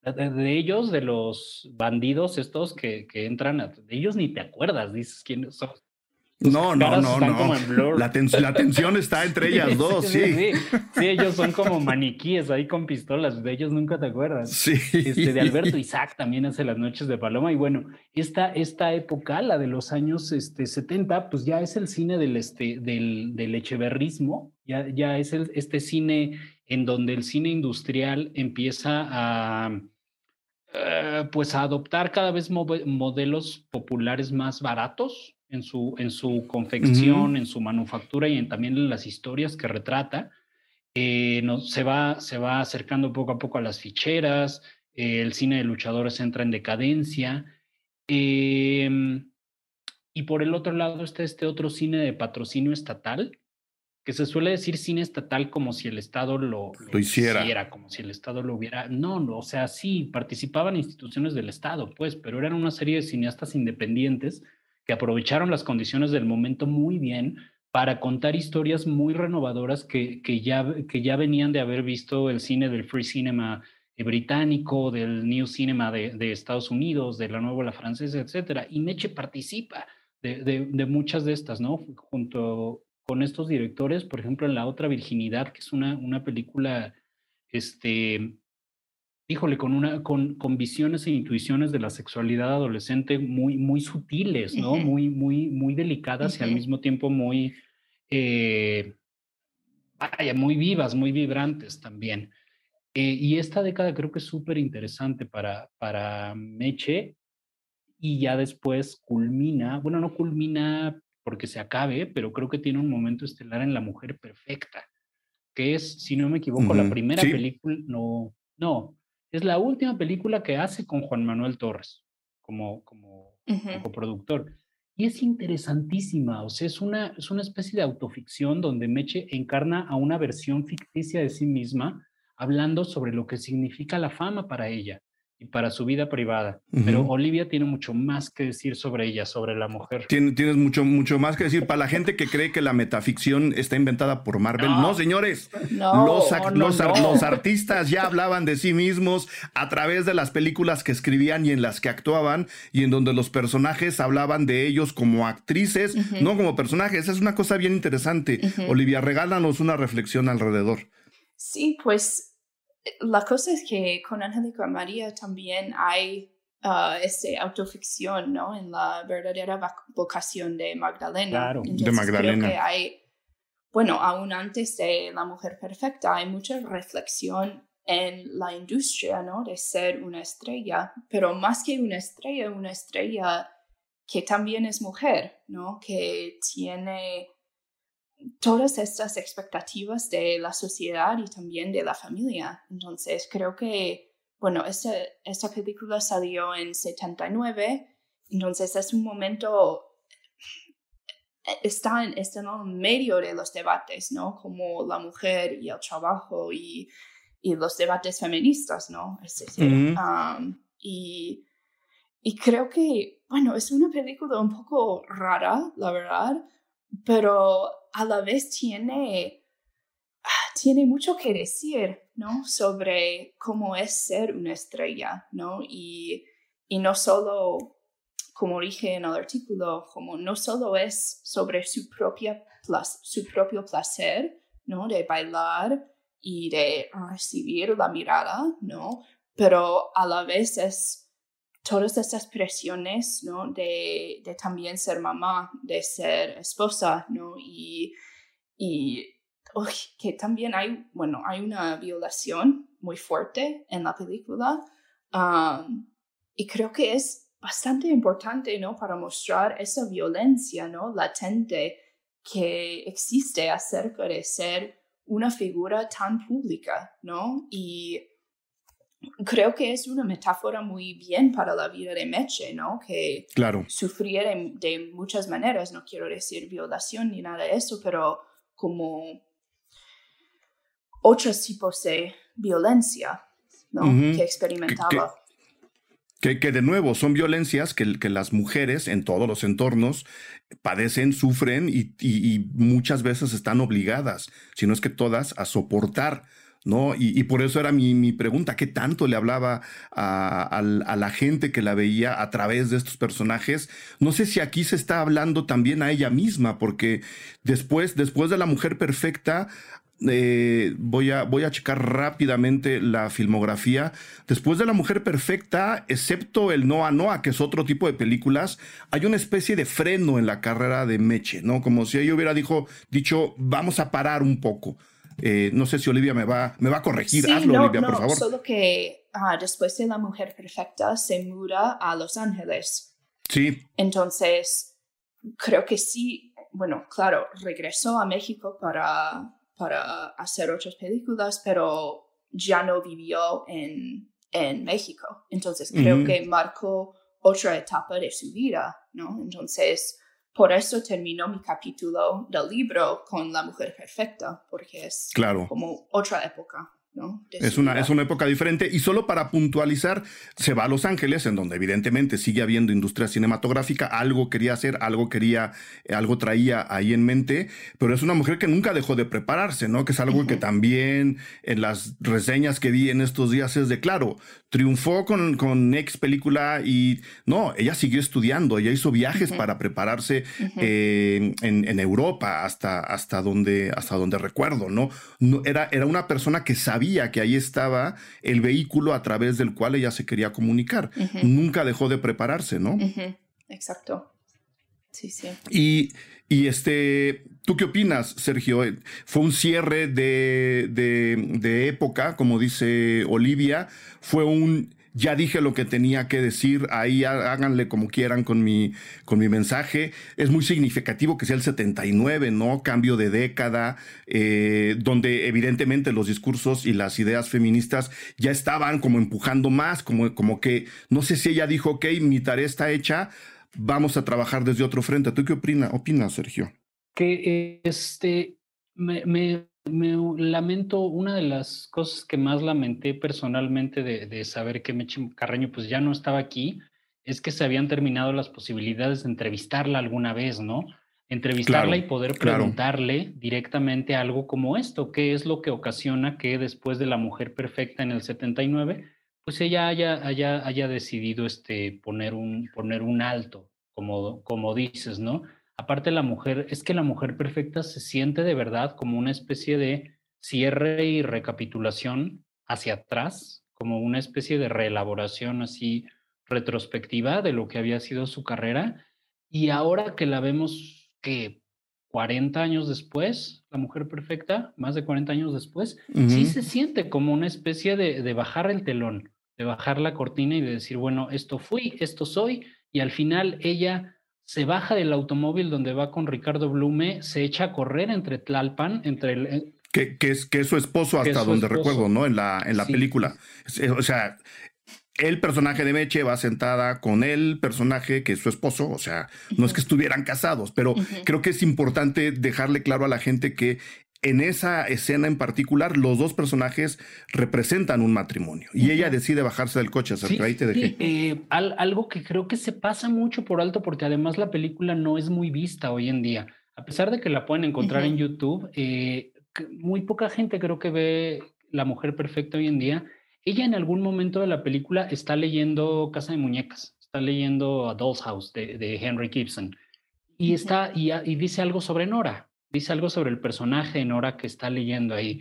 De ellos, de los bandidos estos que entran, de ellos ni te acuerdas, dices quiénes son. No. Como en blur. La tensión está entre ellas dos, sí. Sí, ellos son como maniquíes ahí con pistolas, de ellos nunca te acuerdas. Sí. De Alberto Isaac también hace Las noches de Paloma, y bueno, esta época, la de los años 70, pues ya es el cine del echeverrismo, ya es este cine en donde el cine industrial empieza a pues a adoptar cada vez modelos populares más baratos en su confección, en su manufactura y también en las historias que retrata. Se va acercando poco a poco a las ficheras, el cine de luchadores entra en decadencia, y por el otro lado está este otro cine de patrocinio estatal, que se suele decir cine estatal como si el Estado lo hiciera, como si el Estado lo hubiera. No, o sea, sí, participaban instituciones del Estado, pues, pero eran una serie de cineastas independientes que aprovecharon las condiciones del momento muy bien para contar historias muy renovadoras que ya venían de haber visto el cine del free cinema británico, del new cinema de Estados Unidos, de la nueva ola francesa, etcétera. Y Meche participa de muchas de estas, ¿no? Junto con estos directores, por ejemplo, en La otra virginidad, que es una película, híjole, con visiones e intuiciones de la sexualidad adolescente muy, muy sutiles, ¿no? Muy, muy, muy delicadas y al mismo tiempo muy, muy vivas, muy vibrantes también. Y esta década creo que es súper interesante para Meche, y ya después culmina, bueno, no culmina porque se acabe, pero creo que tiene un momento estelar en La mujer perfecta, que es, si no me equivoco, la primera película, no, es la última película que hace con Juan Manuel Torres como coproductor. Y es interesantísima, o sea, es una especie de autoficción donde Meche encarna a una versión ficticia de sí misma, hablando sobre lo que significa la fama para ella y para su vida privada. Pero Olivia tiene mucho más que decir sobre ella, sobre la mujer. Tienes mucho más que decir. Para la gente que cree que la metaficción está inventada por Marvel, no señores. Los artistas ya hablaban de sí mismos a través de las películas que escribían y en las que actuaban, y en donde los personajes hablaban de ellos como actrices, no como personajes. Es una cosa bien interesante. Olivia, regálanos una reflexión alrededor. Sí, pues la cosa es que con Angélica María también hay autoficción, ¿no? En la verdadera vocación de Magdalena. Claro, entonces, de Magdalena. Creo que hay, bueno, aún antes de La mujer perfecta, hay mucha reflexión en la industria, ¿no? De ser una estrella, pero más que una estrella que también es mujer, ¿no? Que tiene todas estas expectativas de la sociedad y también de la familia. Entonces, creo que, bueno, esta película salió en 79, entonces es un momento, está en medio de los debates, ¿no? Como la mujer y el trabajo y los debates feministas, ¿no? Es decir, y creo que, bueno, es una película un poco rara, la verdad, pero a la vez tiene mucho que decir, ¿no? Sobre cómo es ser una estrella, ¿no? Y no solo, como dije en el artículo, como no solo es sobre su propio placer, ¿no? De bailar y de recibir la mirada, ¿no? Pero a la vez es todas estas presiones, ¿no? De también ser mamá, de ser esposa, ¿no? Y que también hay una violación muy fuerte en la película. Y creo que es bastante importante, ¿no? Para mostrar esa violencia, ¿no? Latente que existe acerca de ser una figura tan pública, ¿no? Y creo que es una metáfora muy bien para la vida de Meche, ¿no? Que sufría de muchas maneras, no quiero decir violación ni nada de eso, pero como otros tipos de violencia, ¿no? Que experimentaba. Que de nuevo son violencias que las mujeres en todos los entornos padecen, sufren y muchas veces están obligadas, si no es que todas, a soportar ¿no? Y por eso era mi pregunta, ¿qué tanto le hablaba a la gente que la veía a través de estos personajes? No sé si aquí se está hablando también a ella misma, porque después de La Mujer Perfecta, voy a checar rápidamente la filmografía. Después de La Mujer Perfecta, excepto el Noa Noa, que es otro tipo de películas, hay una especie de freno en la carrera de Meche, ¿no? Como si ella hubiera dicho, vamos a parar un poco. No sé si Olivia me va a corregir. Sí, Hazlo, Olivia, por favor. Solo que después de La Mujer Perfecta se muda a Los Ángeles. Sí. Entonces, creo que sí, bueno, claro, regresó a México para hacer otras películas, pero ya no vivió en México. Entonces, creo que marcó otra etapa de su vida, ¿no? Entonces, por eso terminó mi capítulo del libro con La Mujer Perfecta, porque es como otra época, ¿no? Es una época diferente. Y solo para puntualizar, se va a Los Ángeles, en donde evidentemente sigue habiendo industria cinematográfica. Algo quería hacer, algo traía ahí en mente, pero es una mujer que nunca dejó de prepararse, ¿no? Que es algo que también en las reseñas que vi en estos días es de claro. Triunfó con X película y no, ella siguió estudiando, ella hizo viajes para prepararse en Europa hasta donde recuerdo, ¿no? Era una persona que sabía que ahí estaba el vehículo a través del cual ella se quería comunicar. Nunca dejó de prepararse, ¿no? Exacto. Sí. Y ¿tú qué opinas, Sergio? Fue un cierre de época, como dice Olivia. Fue ya dije lo que tenía que decir, ahí háganle como quieran con mi mensaje. Es muy significativo que sea el 79, ¿no? Cambio de década, donde evidentemente los discursos y las ideas feministas ya estaban como empujando más, como que, no sé si ella dijo, ok, mi tarea está hecha, vamos a trabajar desde otro frente. ¿Tú qué opinas, Sergio? Que me lamento, una de las cosas que más lamenté personalmente de saber que Meche Carreño pues ya no estaba aquí, es que se habían terminado las posibilidades de entrevistarla alguna vez, ¿no? Entrevistarla y poder preguntarle directamente algo como esto, qué es lo que ocasiona que después de La Mujer Perfecta en el 79, pues ella haya decidido poner un alto, como dices, ¿no? Aparte la mujer, es que La Mujer Perfecta se siente de verdad como una especie de cierre y recapitulación hacia atrás, como una especie de reelaboración así retrospectiva de lo que había sido su carrera. Y ahora que la vemos que 40 años después, La Mujer Perfecta, más de 40 años después, sí se siente como una especie de bajar el telón, de bajar la cortina y de decir, bueno, esto fui, esto soy, y al final ella se baja del automóvil donde va con Ricardo Blume, se echa a correr entre Tlalpan, que es su esposo hasta donde recuerdo, ¿no? En la película. O sea, el personaje de Meche va sentada con el personaje que es su esposo, o sea, no es que estuvieran casados, pero creo que es importante dejarle claro a la gente que en esa escena en particular, los dos personajes representan un matrimonio y ella decide bajarse del coche. Ahí te dejé. Algo que creo que se pasa mucho por alto porque además la película no es muy vista hoy en día. A pesar de que la pueden encontrar en YouTube, muy poca gente creo que ve La Mujer Perfecta hoy en día. Ella en algún momento de la película está leyendo Casa de Muñecas, está leyendo A Doll's House de Henry Gibson y dice algo sobre Nora. Dice algo sobre el personaje de Nora que está leyendo ahí.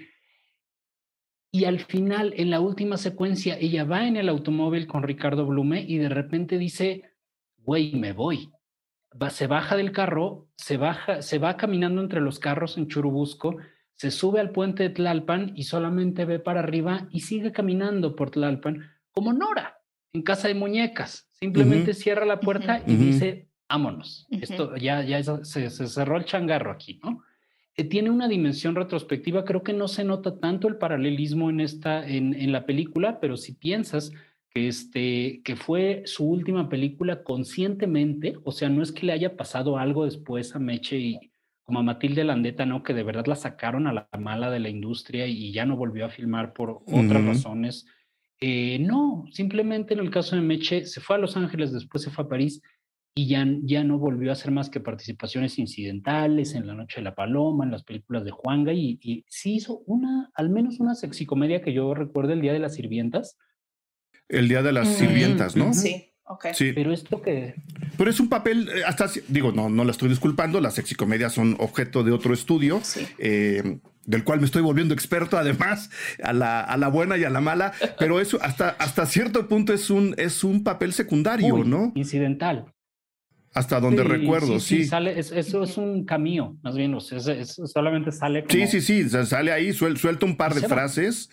Y al final, en la última secuencia, ella va en el automóvil con Ricardo Blume y de repente dice, güey, me voy. Se baja del carro, se va caminando entre los carros en Churubusco, se sube al puente de Tlalpan y solamente ve para arriba y sigue caminando por Tlalpan como Nora, en Casa de Muñecas. Simplemente cierra la puerta y dice, vámonos. Esto ya se cerró el changarro aquí, ¿no? Tiene una dimensión retrospectiva, creo que no se nota tanto el paralelismo en la película, pero si piensas que fue su última película conscientemente, o sea, no es que le haya pasado algo después a Meche y como a Matilde Landeta, ¿no? Que de verdad la sacaron a la mala de la industria y ya no volvió a filmar por otras razones. No, simplemente en el caso de Meche se fue a Los Ángeles, después se fue a París y ya no volvió a hacer más que participaciones incidentales en La Noche de la Paloma, en las películas de Juanga, y sí hizo al menos una sexicomedia que yo recuerdo, El Día de las Sirvientas. El Día de las Sirvientas, ¿no? Sí, ok. Sí. Pero esto que... Pero es un papel, no la estoy disculpando, las sexicomedias son objeto de otro estudio, Sí. Del cual me estoy volviendo experto, además, a la buena y a la mala, pero eso hasta cierto punto es un papel secundario, ¿no? Incidental. Hasta donde recuerdo, sí. Sale, eso es un cameo, más bien, o sea, solamente sale como... Sí, sale ahí, suelta un par de frases,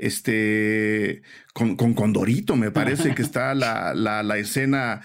con Condorito, me parece que está la escena,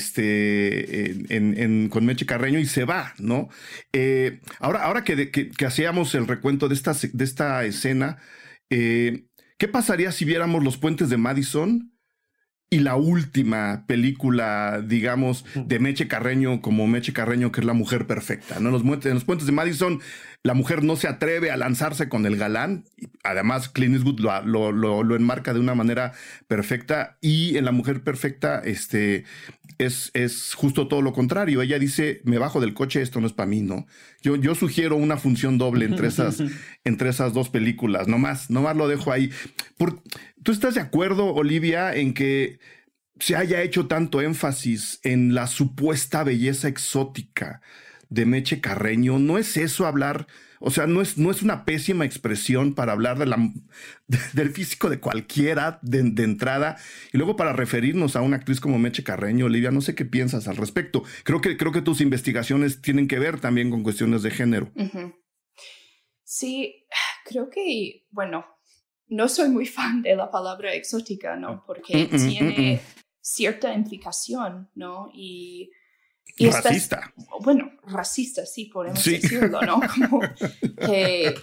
con Meche Carreño, y se va, ¿no? Ahora que hacíamos el recuento de esta escena, ¿qué pasaría si viéramos Los Puentes de Madison y la última película, digamos, de Meche Carreño, como Meche Carreño, que es la mujer perfecta, ¿no? En los Puentes de Madison, la mujer no se atreve a lanzarse con el galán. Además, Clint Eastwood lo enmarca de una manera perfecta. Y en La Mujer Perfecta, es justo todo lo contrario. Ella dice, me bajo del coche, esto no es para mí, ¿no? Yo sugiero una función doble entre esas dos películas. Nomás lo dejo ahí. ¿Tú estás de acuerdo, Olivia, en que se haya hecho tanto énfasis en la supuesta belleza exótica de Meche Carreño? ¿No es eso hablar? O sea, ¿no es una pésima expresión para hablar del físico de cualquiera de entrada? Y luego para referirnos a una actriz como Meche Carreño, Olivia, no sé qué piensas al respecto. Creo que tus investigaciones tienen que ver también con cuestiones de género. Uh-huh. Sí, creo que, bueno, no soy muy fan de la palabra exótica, ¿no? Porque tiene cierta implicación, ¿no? Y racista. Racista, sí, podemos decirlo, ¿no? Como que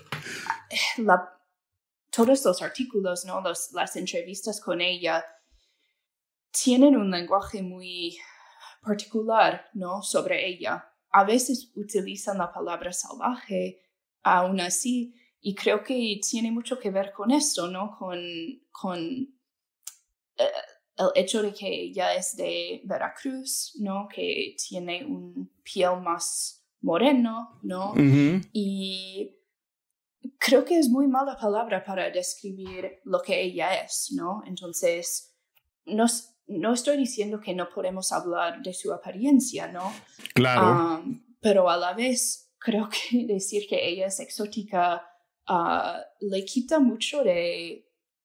todos los artículos, ¿no? Las entrevistas con ella tienen un lenguaje muy particular, ¿no? Sobre ella. A veces utilizan la palabra salvaje, aún así, y creo que tiene mucho que ver con esto, ¿no? Con el hecho de que ella es de Veracruz, ¿no? Que tiene un piel más moreno, ¿no? Uh-huh. Y creo que es muy mala palabra para describir lo que ella es, ¿no? Entonces, no estoy diciendo que no podemos hablar de su apariencia, ¿no? Claro. Pero a la vez, creo que decir que ella es exótica le quita mucho de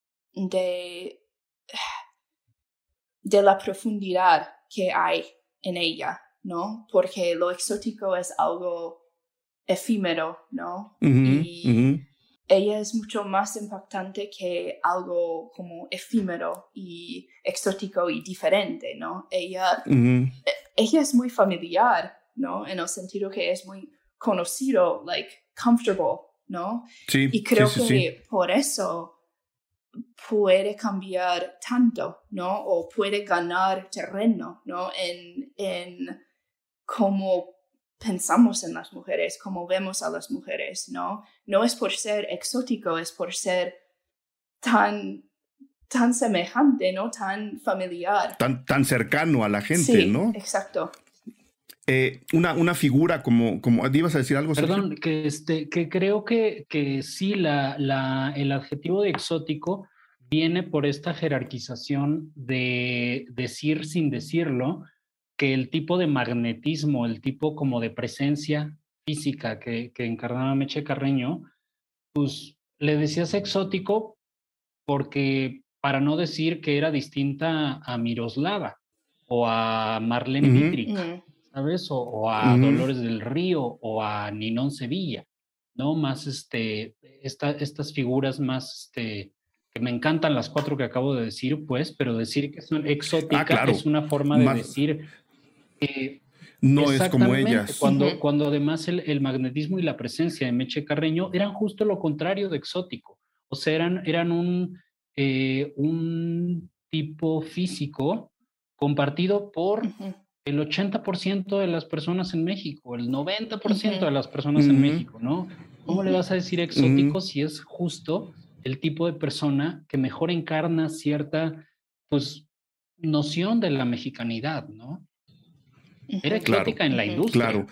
la profundidad que hay en ella, ¿no? Porque lo exótico es algo efímero, ¿no? Y ella es mucho más impactante que algo como efímero y exótico y diferente, ¿no? Ella es muy familiar, ¿no? En el sentido que es muy conocido, comfortable, ¿no? Sí, y creo que por eso puede cambiar tanto, ¿no? O puede ganar terreno, ¿no? En cómo pensamos en las mujeres, cómo vemos a las mujeres, ¿no? No es por ser exótico, es por ser tan semejante, ¿no? Tan familiar. Tan cercano a la gente, sí, ¿no? Exacto. Una figura como ¿ibas a decir algo? Perdón, que creo que sí, el adjetivo de exótico viene por esta jerarquización de decir sin decirlo, que el tipo de magnetismo, el tipo como de presencia física que encarnaba Meche Carreño, pues le decías exótico porque, para no decir que era distinta a Miroslava o a Marlene Dietrich, ¿sabes? O a Dolores del Río o a Ninón Sevilla, ¿no? Más estas figuras más que me encantan las 4 que acabo de decir, pues, pero decir que son exóticas claro. Es una forma de decir que no es como ellas. Cuando además el magnetismo y la presencia de Meche Carreño eran justo lo contrario de exótico. O sea, eran un tipo físico compartido por el 80% de las personas en México, el 90% de las personas en México, ¿no? ¿Cómo le vas a decir exótico si es justo el tipo de persona que mejor encarna cierta, pues, noción de la mexicanidad, ¿no? Era exótica en la industria. Claro.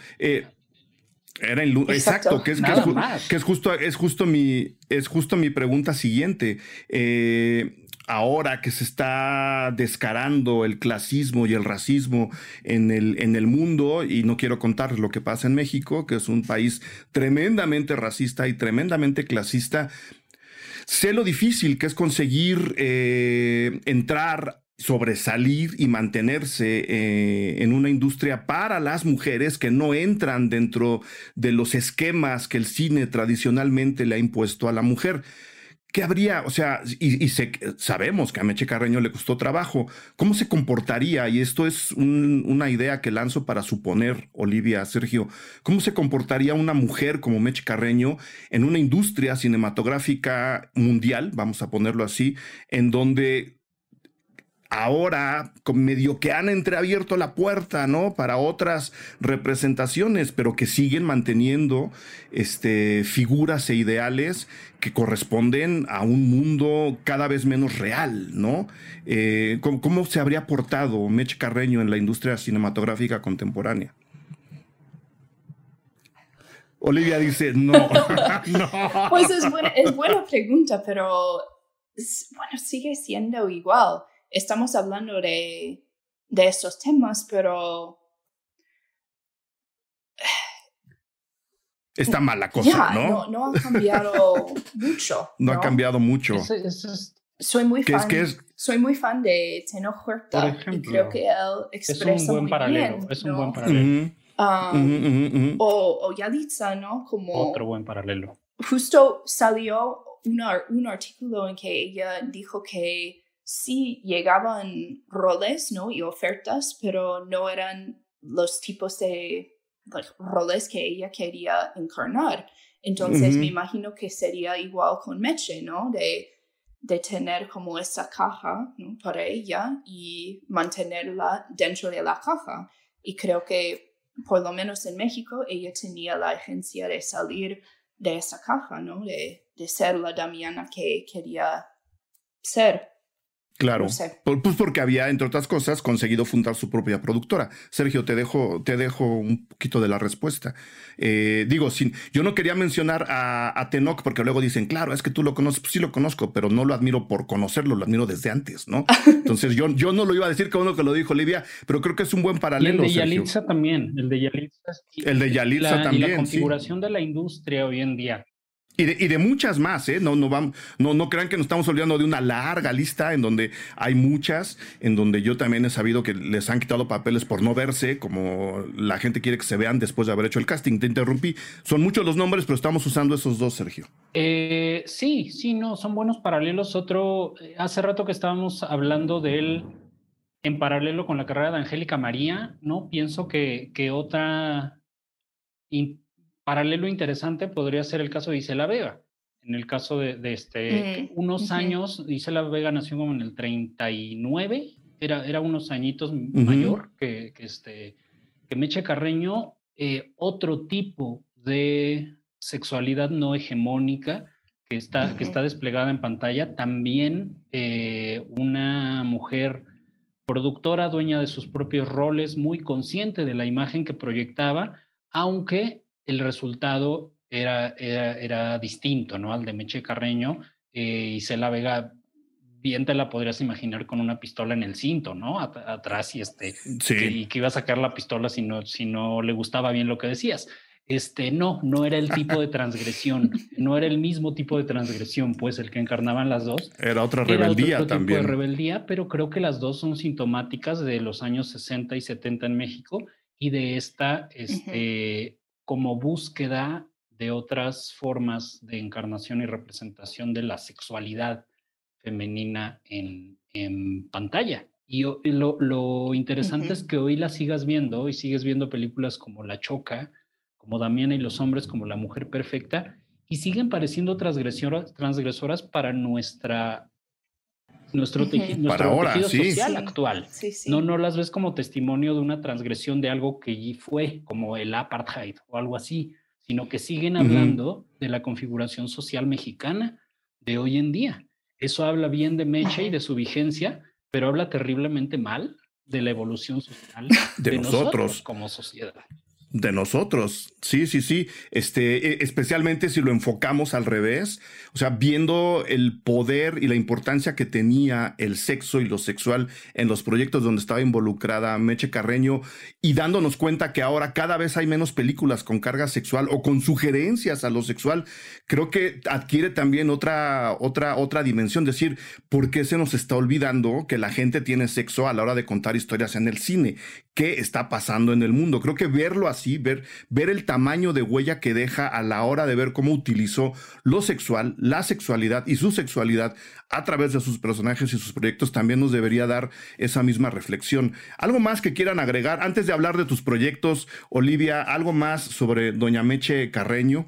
Exacto, que es justo mi pregunta siguiente. Ahora que se está descarando el clasismo y el racismo en el mundo, y no quiero contar lo que pasa en México, que es un país tremendamente racista y tremendamente clasista, sé lo difícil que es conseguir entrar, sobresalir y mantenerse en una industria para las mujeres que no entran dentro de los esquemas que el cine tradicionalmente le ha impuesto a la mujer. ¿Qué habría? O sea, sabemos que a Meche Carreño le costó trabajo. ¿Cómo se comportaría? Y esto es una idea que lanzo para suponer, Olivia, Sergio, ¿cómo se comportaría una mujer como Meche Carreño en una industria cinematográfica mundial, vamos a ponerlo así, en donde ahora medio que han entreabierto la puerta, ¿no?, para otras representaciones, pero que siguen manteniendo figuras e ideales que corresponden a un mundo cada vez menos real, ¿no? ¿Cómo se habría portado Meche Carreño en la industria cinematográfica contemporánea? Olivia dice, no. No. Pues es buena pregunta, pero bueno, sigue siendo igual. Estamos hablando de estos temas, pero está mal la cosa, ¿no? No ha cambiado mucho. No ha cambiado mucho. Soy muy fan de Tenoch Huerta, por ejemplo, y creo que él expresa muy bien. Es un buen paralelo. O Yalitza, ¿no? Como otro buen paralelo. Justo salió un artículo en que ella dijo que sí llegaban roles, ¿no?, y ofertas, pero no eran los tipos de roles que ella quería encarnar. Entonces me imagino que sería igual con Meche, ¿no? De tener como esa caja, ¿no?, para ella y mantenerla dentro de la caja. Y creo que por lo menos en México ella tenía la agencia de salir de esa caja, ¿no? De ser la Damiana que quería ser. Claro, no sé. Pues porque había, entre otras cosas, conseguido fundar su propia productora. Sergio, te dejo un poquito de la respuesta. Yo no quería mencionar a Tenoch porque luego dicen, claro, es que tú lo conoces. Pues sí lo conozco, pero no lo admiro por conocerlo, lo admiro desde antes, ¿no? Entonces yo no lo iba a decir, como uno que lo dijo Olivia, pero creo que es un buen paralelo. Y el de Yalitza también, el de Yalitza también, y la configuración de la industria hoy en día. Y de muchas más, ¿eh? No crean que nos estamos olvidando de una larga lista en donde hay muchas, en donde yo también he sabido que les han quitado papeles por no verse, como la gente quiere que se vean después de haber hecho el casting. Te interrumpí. Son muchos los nombres, pero estamos usando esos dos, Sergio. Sí, no, son buenos paralelos. Hace rato que estábamos hablando de él en paralelo con la carrera de Angélica María, ¿no? Pienso que otra paralelo interesante podría ser el caso de Isela Vega. En el caso de unos años, Isela Vega nació como en el 39, era unos añitos mayor que Meche Carreño, otro tipo de sexualidad no hegemónica que está desplegada en pantalla, también una mujer productora, dueña de sus propios roles, muy consciente de la imagen que proyectaba, aunque el resultado era distinto, ¿no?, al de Meche Carreño. Isela Vega, bien te la podrías imaginar con una pistola en el cinto, ¿no?, atrás, y que iba a sacar la pistola si no le gustaba bien lo que decías. No era el tipo de transgresión, no era el mismo tipo de transgresión, pues, el que encarnaban las dos. Era otra rebeldía otro también. Tipo de rebeldía, pero creo que las dos son sintomáticas de los años 60 y 70 en México y de esta, como búsqueda de otras formas de encarnación y representación de la sexualidad femenina en pantalla. Y lo interesante es que hoy la sigas viendo, y sigues viendo películas como La Choca, como Damiana y los hombres, como La Mujer Perfecta, y siguen pareciendo transgresoras para nuestro tejido social actual. Sí. No las ves como testimonio de una transgresión de algo que fue como el apartheid o algo así, sino que siguen hablando de la configuración social mexicana de hoy en día. Eso habla bien de Meche y de su vigencia, pero habla terriblemente mal de la evolución social de nosotros como sociedad. De nosotros, sí. Especialmente si lo enfocamos al revés, o sea, viendo el poder y la importancia que tenía el sexo y lo sexual en los proyectos donde estaba involucrada Meche Carreño y dándonos cuenta que ahora cada vez hay menos películas con carga sexual o con sugerencias a lo sexual, creo que adquiere también otra dimensión, decir, ¿por qué se nos está olvidando que la gente tiene sexo a la hora de contar historias en el cine? ¿Qué está pasando en el mundo? Creo que verlo así, ver el tamaño de huella que deja a la hora de ver cómo utilizó lo sexual, la sexualidad y su sexualidad a través de sus personajes y sus proyectos también nos debería dar esa misma reflexión. ¿Algo más que quieran agregar? Antes de hablar de tus proyectos, Olivia, ¿algo más sobre doña Meche Carreño?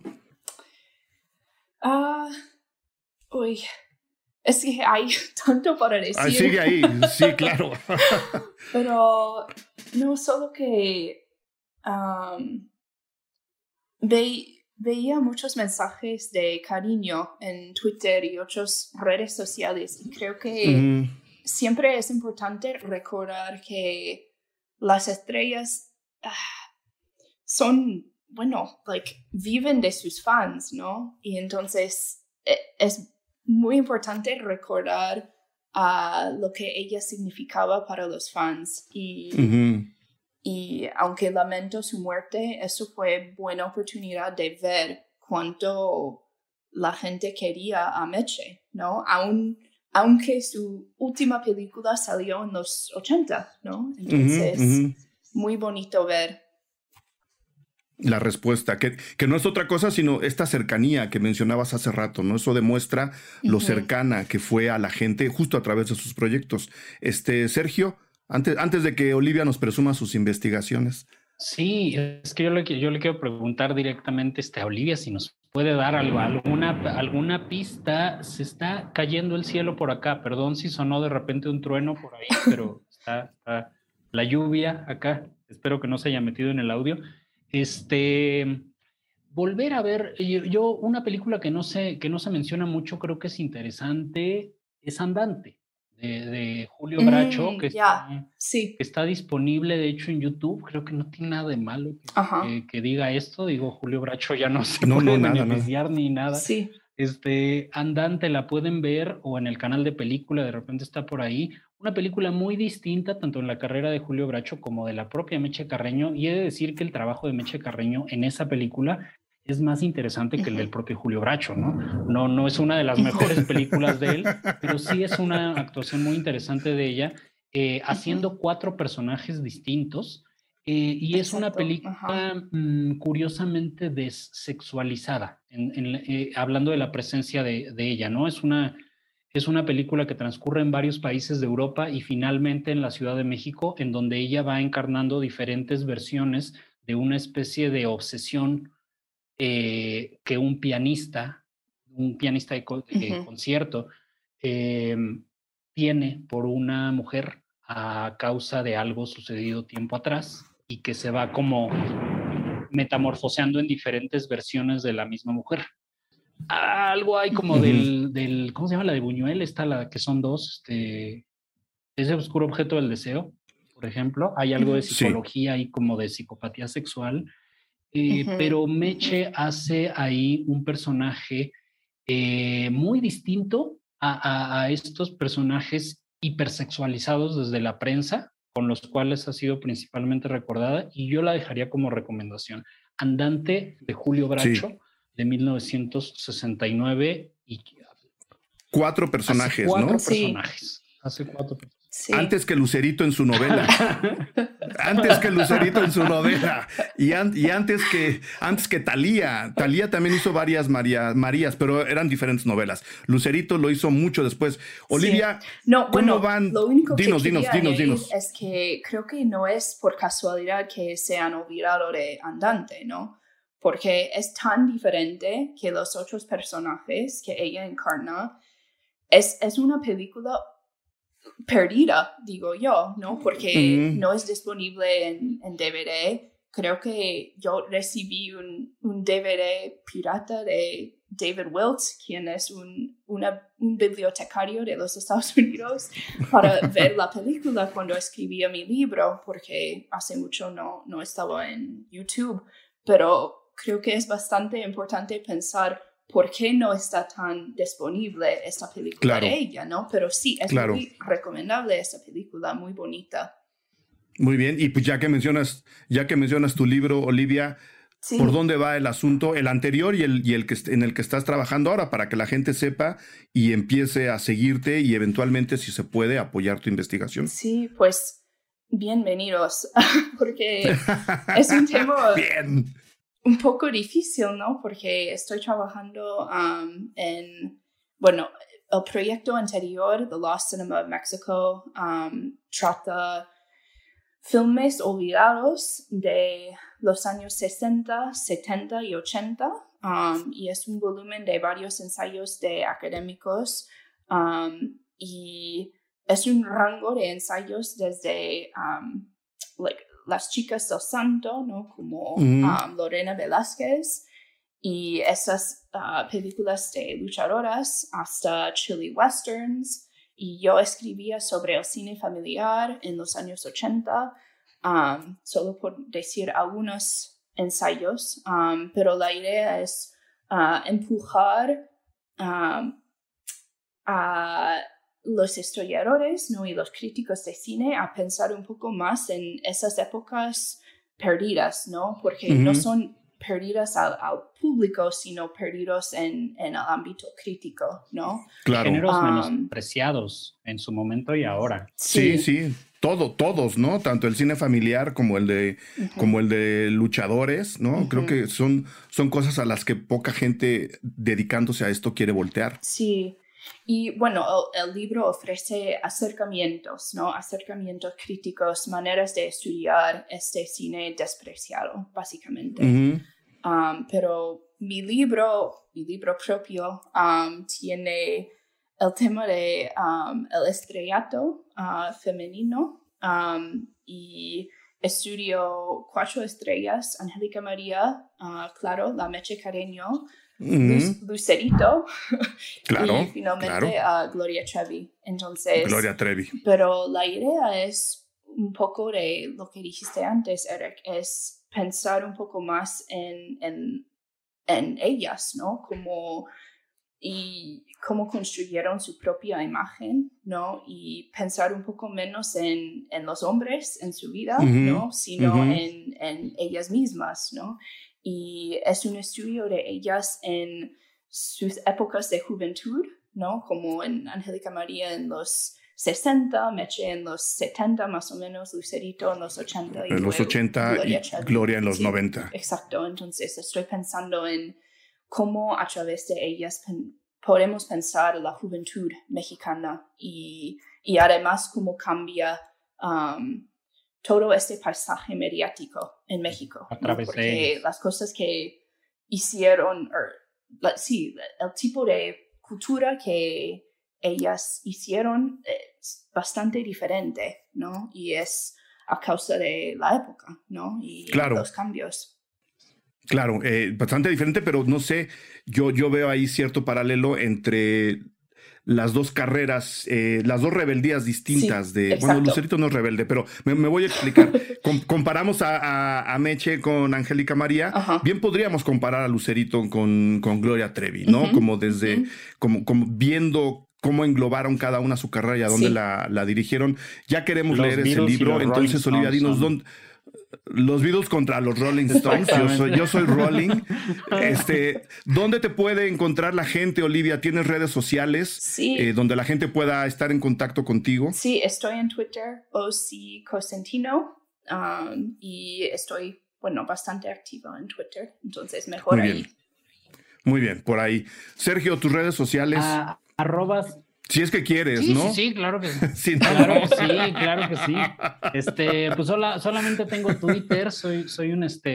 Es que hay tanto para decir. Sigue ahí, sí, claro. Pero no, solo que veía muchos mensajes de cariño en Twitter y otras redes sociales y creo que siempre es importante recordar que las estrellas son, viven de sus fans, ¿no? Y entonces es muy importante recordar lo que ella significaba para los fans y aunque lamento su muerte, eso fue buena oportunidad de ver cuánto la gente quería a Meche, ¿no? Aunque su última película salió en los 80, ¿no? Entonces, muy bonito ver la respuesta, que no es otra cosa sino esta cercanía que mencionabas hace rato, ¿no? Eso demuestra lo cercana que fue a la gente justo a través de sus proyectos. Sergio, antes de que Olivia nos presuma sus investigaciones. Sí, es que yo le quiero preguntar directamente a Olivia si nos puede dar alguna pista. Se está cayendo el cielo por acá, perdón si sonó de repente un trueno por ahí, pero está la lluvia acá, espero que no se haya metido en el audio. Volver a ver, yo una película que no se menciona mucho, creo que es interesante, es Andante, de Julio Bracho, que está disponible de hecho en YouTube. Creo que no tiene nada de malo que diga esto. Digo, Julio Bracho ya no se puede beneficiar ni nada. Sí. Andante la pueden ver o en el canal de película, de repente está por ahí. Una película muy distinta tanto en la carrera de Julio Bracho como de la propia Meche Carreño, y he de decir que el trabajo de Meche Carreño en esa película es más interesante que el del propio Julio Bracho, ¿no? No es una de las mejores películas de él, pero sí es una actuación muy interesante de ella, haciendo 4 personajes distintos, y es una película curiosamente desexualizada, hablando de la presencia de ella, ¿no? Es una película que transcurre en varios países de Europa y finalmente en la Ciudad de México, en donde ella va encarnando diferentes versiones de una especie de obsesión que un pianista de concierto tiene por una mujer a causa de algo sucedido tiempo atrás y que se va como metamorfoseando en diferentes versiones de la misma mujer. Algo hay como del ¿cómo se llama? La de Buñuel, la que son 2, ese oscuro objeto del deseo, por ejemplo. Hay algo de psicología y como de psicopatía sexual. Pero Meche hace ahí un personaje muy distinto a estos personajes hipersexualizados desde la prensa, con los cuales ha sido principalmente recordada, y yo la dejaría como recomendación. Andante, de Julio Bracho, de 1969. Y 4 personajes, hace 4 ¿no? personajes. Hace 4 personajes. Sí. Antes que Lucerito en su novela. Antes que Lucerito en su novela. Y antes que Thalía. Thalía también hizo varias Marías, pero eran diferentes novelas. Lucerito lo hizo mucho después. Olivia, ¿cómo van? Lo único dinos. Es que creo que no es por casualidad que se han olvidado de Andante, ¿no? Porque es tan diferente que los otros personajes que ella encarna. Es una película perdida, digo yo, ¿no? Porque no es disponible en DVD. Creo que yo recibí un DVD pirata de David Wiltz, quien es un un bibliotecario de los Estados Unidos para ver la película cuando escribía mi libro, porque hace mucho no estaba en YouTube, pero creo que es bastante importante pensar por qué no está tan disponible esta película de ella, ¿no? Pero sí, es muy recomendable esta película, muy bonita. Muy bien, y pues ya que mencionas tu libro, Olivia, sí. ¿Por dónde va el asunto, el anterior y el que en el que estás trabajando ahora, para que la gente sepa y empiece a seguirte y eventualmente, si se puede, apoyar tu investigación? Sí, pues bienvenidos, porque es un tema bien. Un poco difícil, ¿no? Porque estoy trabajando bueno, el proyecto anterior, The Lost Cinema of Mexico, trata filmes olvidados de los años 60, 70 y 80, y es un volumen de varios ensayos de académicos, y es un rango de ensayos desde Las Chicas del Santo, ¿no? Como Lorena Velázquez, y esas películas de luchadoras, hasta chili westerns. Y yo escribía sobre el cine familiar en los años 80, solo por decir algunos ensayos, pero la idea es empujar a los historiadores, ¿no? Y los críticos de cine a pensar un poco más en esas épocas perdidas, ¿no? Porque no son perdidas al público, sino perdidos en el ámbito crítico, ¿no? Claro. Géneros menospreciados en su momento y ahora. Sí. Todos, ¿no? Tanto el cine familiar como el de luchadores, ¿no? Creo que son cosas a las que poca gente dedicándose a esto quiere voltear. Sí. Y bueno, el libro ofrece acercamientos, ¿no? Acercamientos críticos, maneras de estudiar este cine despreciado, básicamente. Pero mi libro propio tiene el tema de el estrellato femenino, y estudio 4 estrellas: Angélica María, claro, La Meche Carreño, Lucerito, claro, y finalmente Gloria Trevi. Entonces, Gloria Trevi. Pero la idea es un poco de lo que dijiste antes, Eric, es pensar un poco más en ellas, ¿no? Cómo construyeron su propia imagen, ¿no? Y pensar un poco menos en los hombres, en su vida, ¿no? Sino en ellas mismas, ¿no? Y es un estudio de ellas en sus épocas de juventud, ¿no? Como en Angélica María en los 60, Meche en los 70 más o menos, Lucerito en los 80. En los 80 y Gloria en los 90. Exacto, entonces estoy pensando en cómo a través de ellas podemos pensar la juventud mexicana y además cómo cambia todo este paisaje mediático en México. A través Porque las cosas que hicieron, el tipo de cultura que ellas hicieron es bastante diferente, ¿no? Y es a causa de la época, ¿no? Y los cambios. Claro, bastante diferente, pero no sé, yo veo ahí cierto paralelo entre las dos carreras, las dos rebeldías distintas bueno, Lucerito no es rebelde, pero me voy a explicar. Comparamos a Meche con Angélica María, bien podríamos comparar a Lucerito con Gloria Trevi, ¿no? Como desde, como viendo cómo englobaron cada una su carrera y a dónde la dirigieron. Ya queremos leer ese libro, entonces Olivia, dinos dónde. Los Beatles contra los Rolling Stones. Yo soy Rolling. ¿Dónde te puede encontrar la gente, Olivia? ¿Tienes redes sociales donde la gente pueda estar en contacto contigo? Sí, estoy en Twitter, OC Cosentino, y estoy, bastante activa en Twitter, entonces mejor ahí. Muy bien, por ahí. Sergio, tus redes sociales. @. Si es que quieres, sí, ¿no? Sí, claro que sí. Sí, claro que sí. Pues solamente tengo Twitter, soy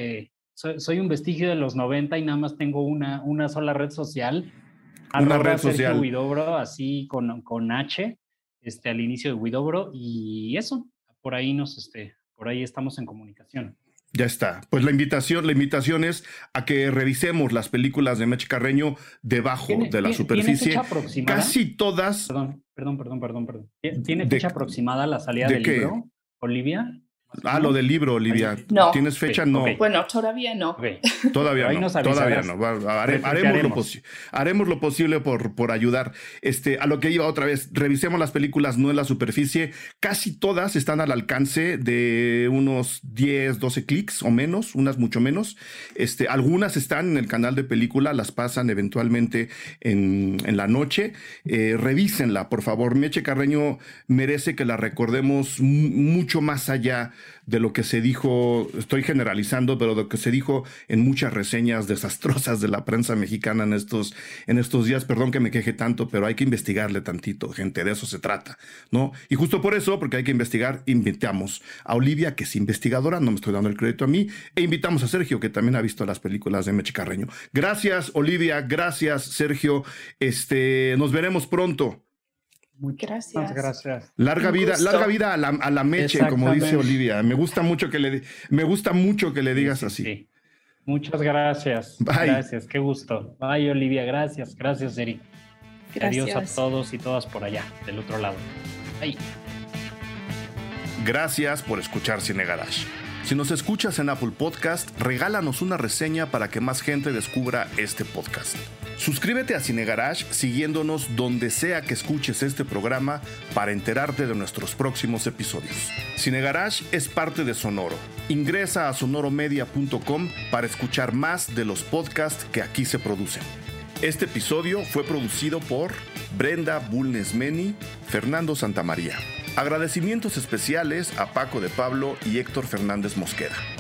un vestigio de los 90 y nada más tengo una sola red social. Una red Sergio social. Huidobro, así con H, al inicio de Huidobro, y eso, por ahí estamos en comunicación. Ya está. Pues la invitación es a que revisemos las películas de Meche Carreño debajo de la superficie. ¿Tiene fecha aproximada? Casi todas. Perdón. ¿Tiene fecha aproximada la salida del libro, Olivia? Lo del libro, Olivia. No. ¿Tienes fecha? Okay, no. okay. Bueno, todavía no. Okay. Todavía no. Haremos lo posible por ayudar. A lo que iba otra vez, revisemos las películas no en la superficie. Casi todas están al alcance de unos 10, 12 clics o menos, unas mucho menos. Algunas están en el canal de película, las pasan eventualmente en la noche. Revísenla, por favor. Meche Carreño merece que la recordemos mucho más allá de lo que se dijo, estoy generalizando, pero de lo que se dijo en muchas reseñas desastrosas de la prensa mexicana en estos días. Perdón que me queje tanto, pero hay que investigarle tantito, gente, de eso se trata, ¿no? Y justo por eso, porque hay que investigar, invitamos a Olivia, que es investigadora, no me estoy dando el crédito a mí, e invitamos a Sergio, que también ha visto las películas de Meche Carreño. Gracias, Olivia, Sergio, nos veremos pronto. Muchas gracias. Larga vida a la Meche, como dice Olivia. Me gusta mucho que le digas así. Sí. Muchas gracias. Bye. Gracias, qué gusto. Bye, Olivia. Gracias, Eric. Gracias. Adiós a todos y todas por allá, del otro lado. Bye. Gracias por escuchar Cine Garage. Si nos escuchas en Apple Podcast, regálanos una reseña para que más gente descubra este podcast. Suscríbete a Cine Garage siguiéndonos donde sea que escuches este programa para enterarte de nuestros próximos episodios. Cine Garage es parte de Sonoro. Ingresa a sonoromedia.com para escuchar más de los podcasts que aquí se producen. Este episodio fue producido por Brenda Bulnes-Meni, Fernando Santamaría. Agradecimientos especiales a Paco de Pablo y Héctor Fernández Mosqueda.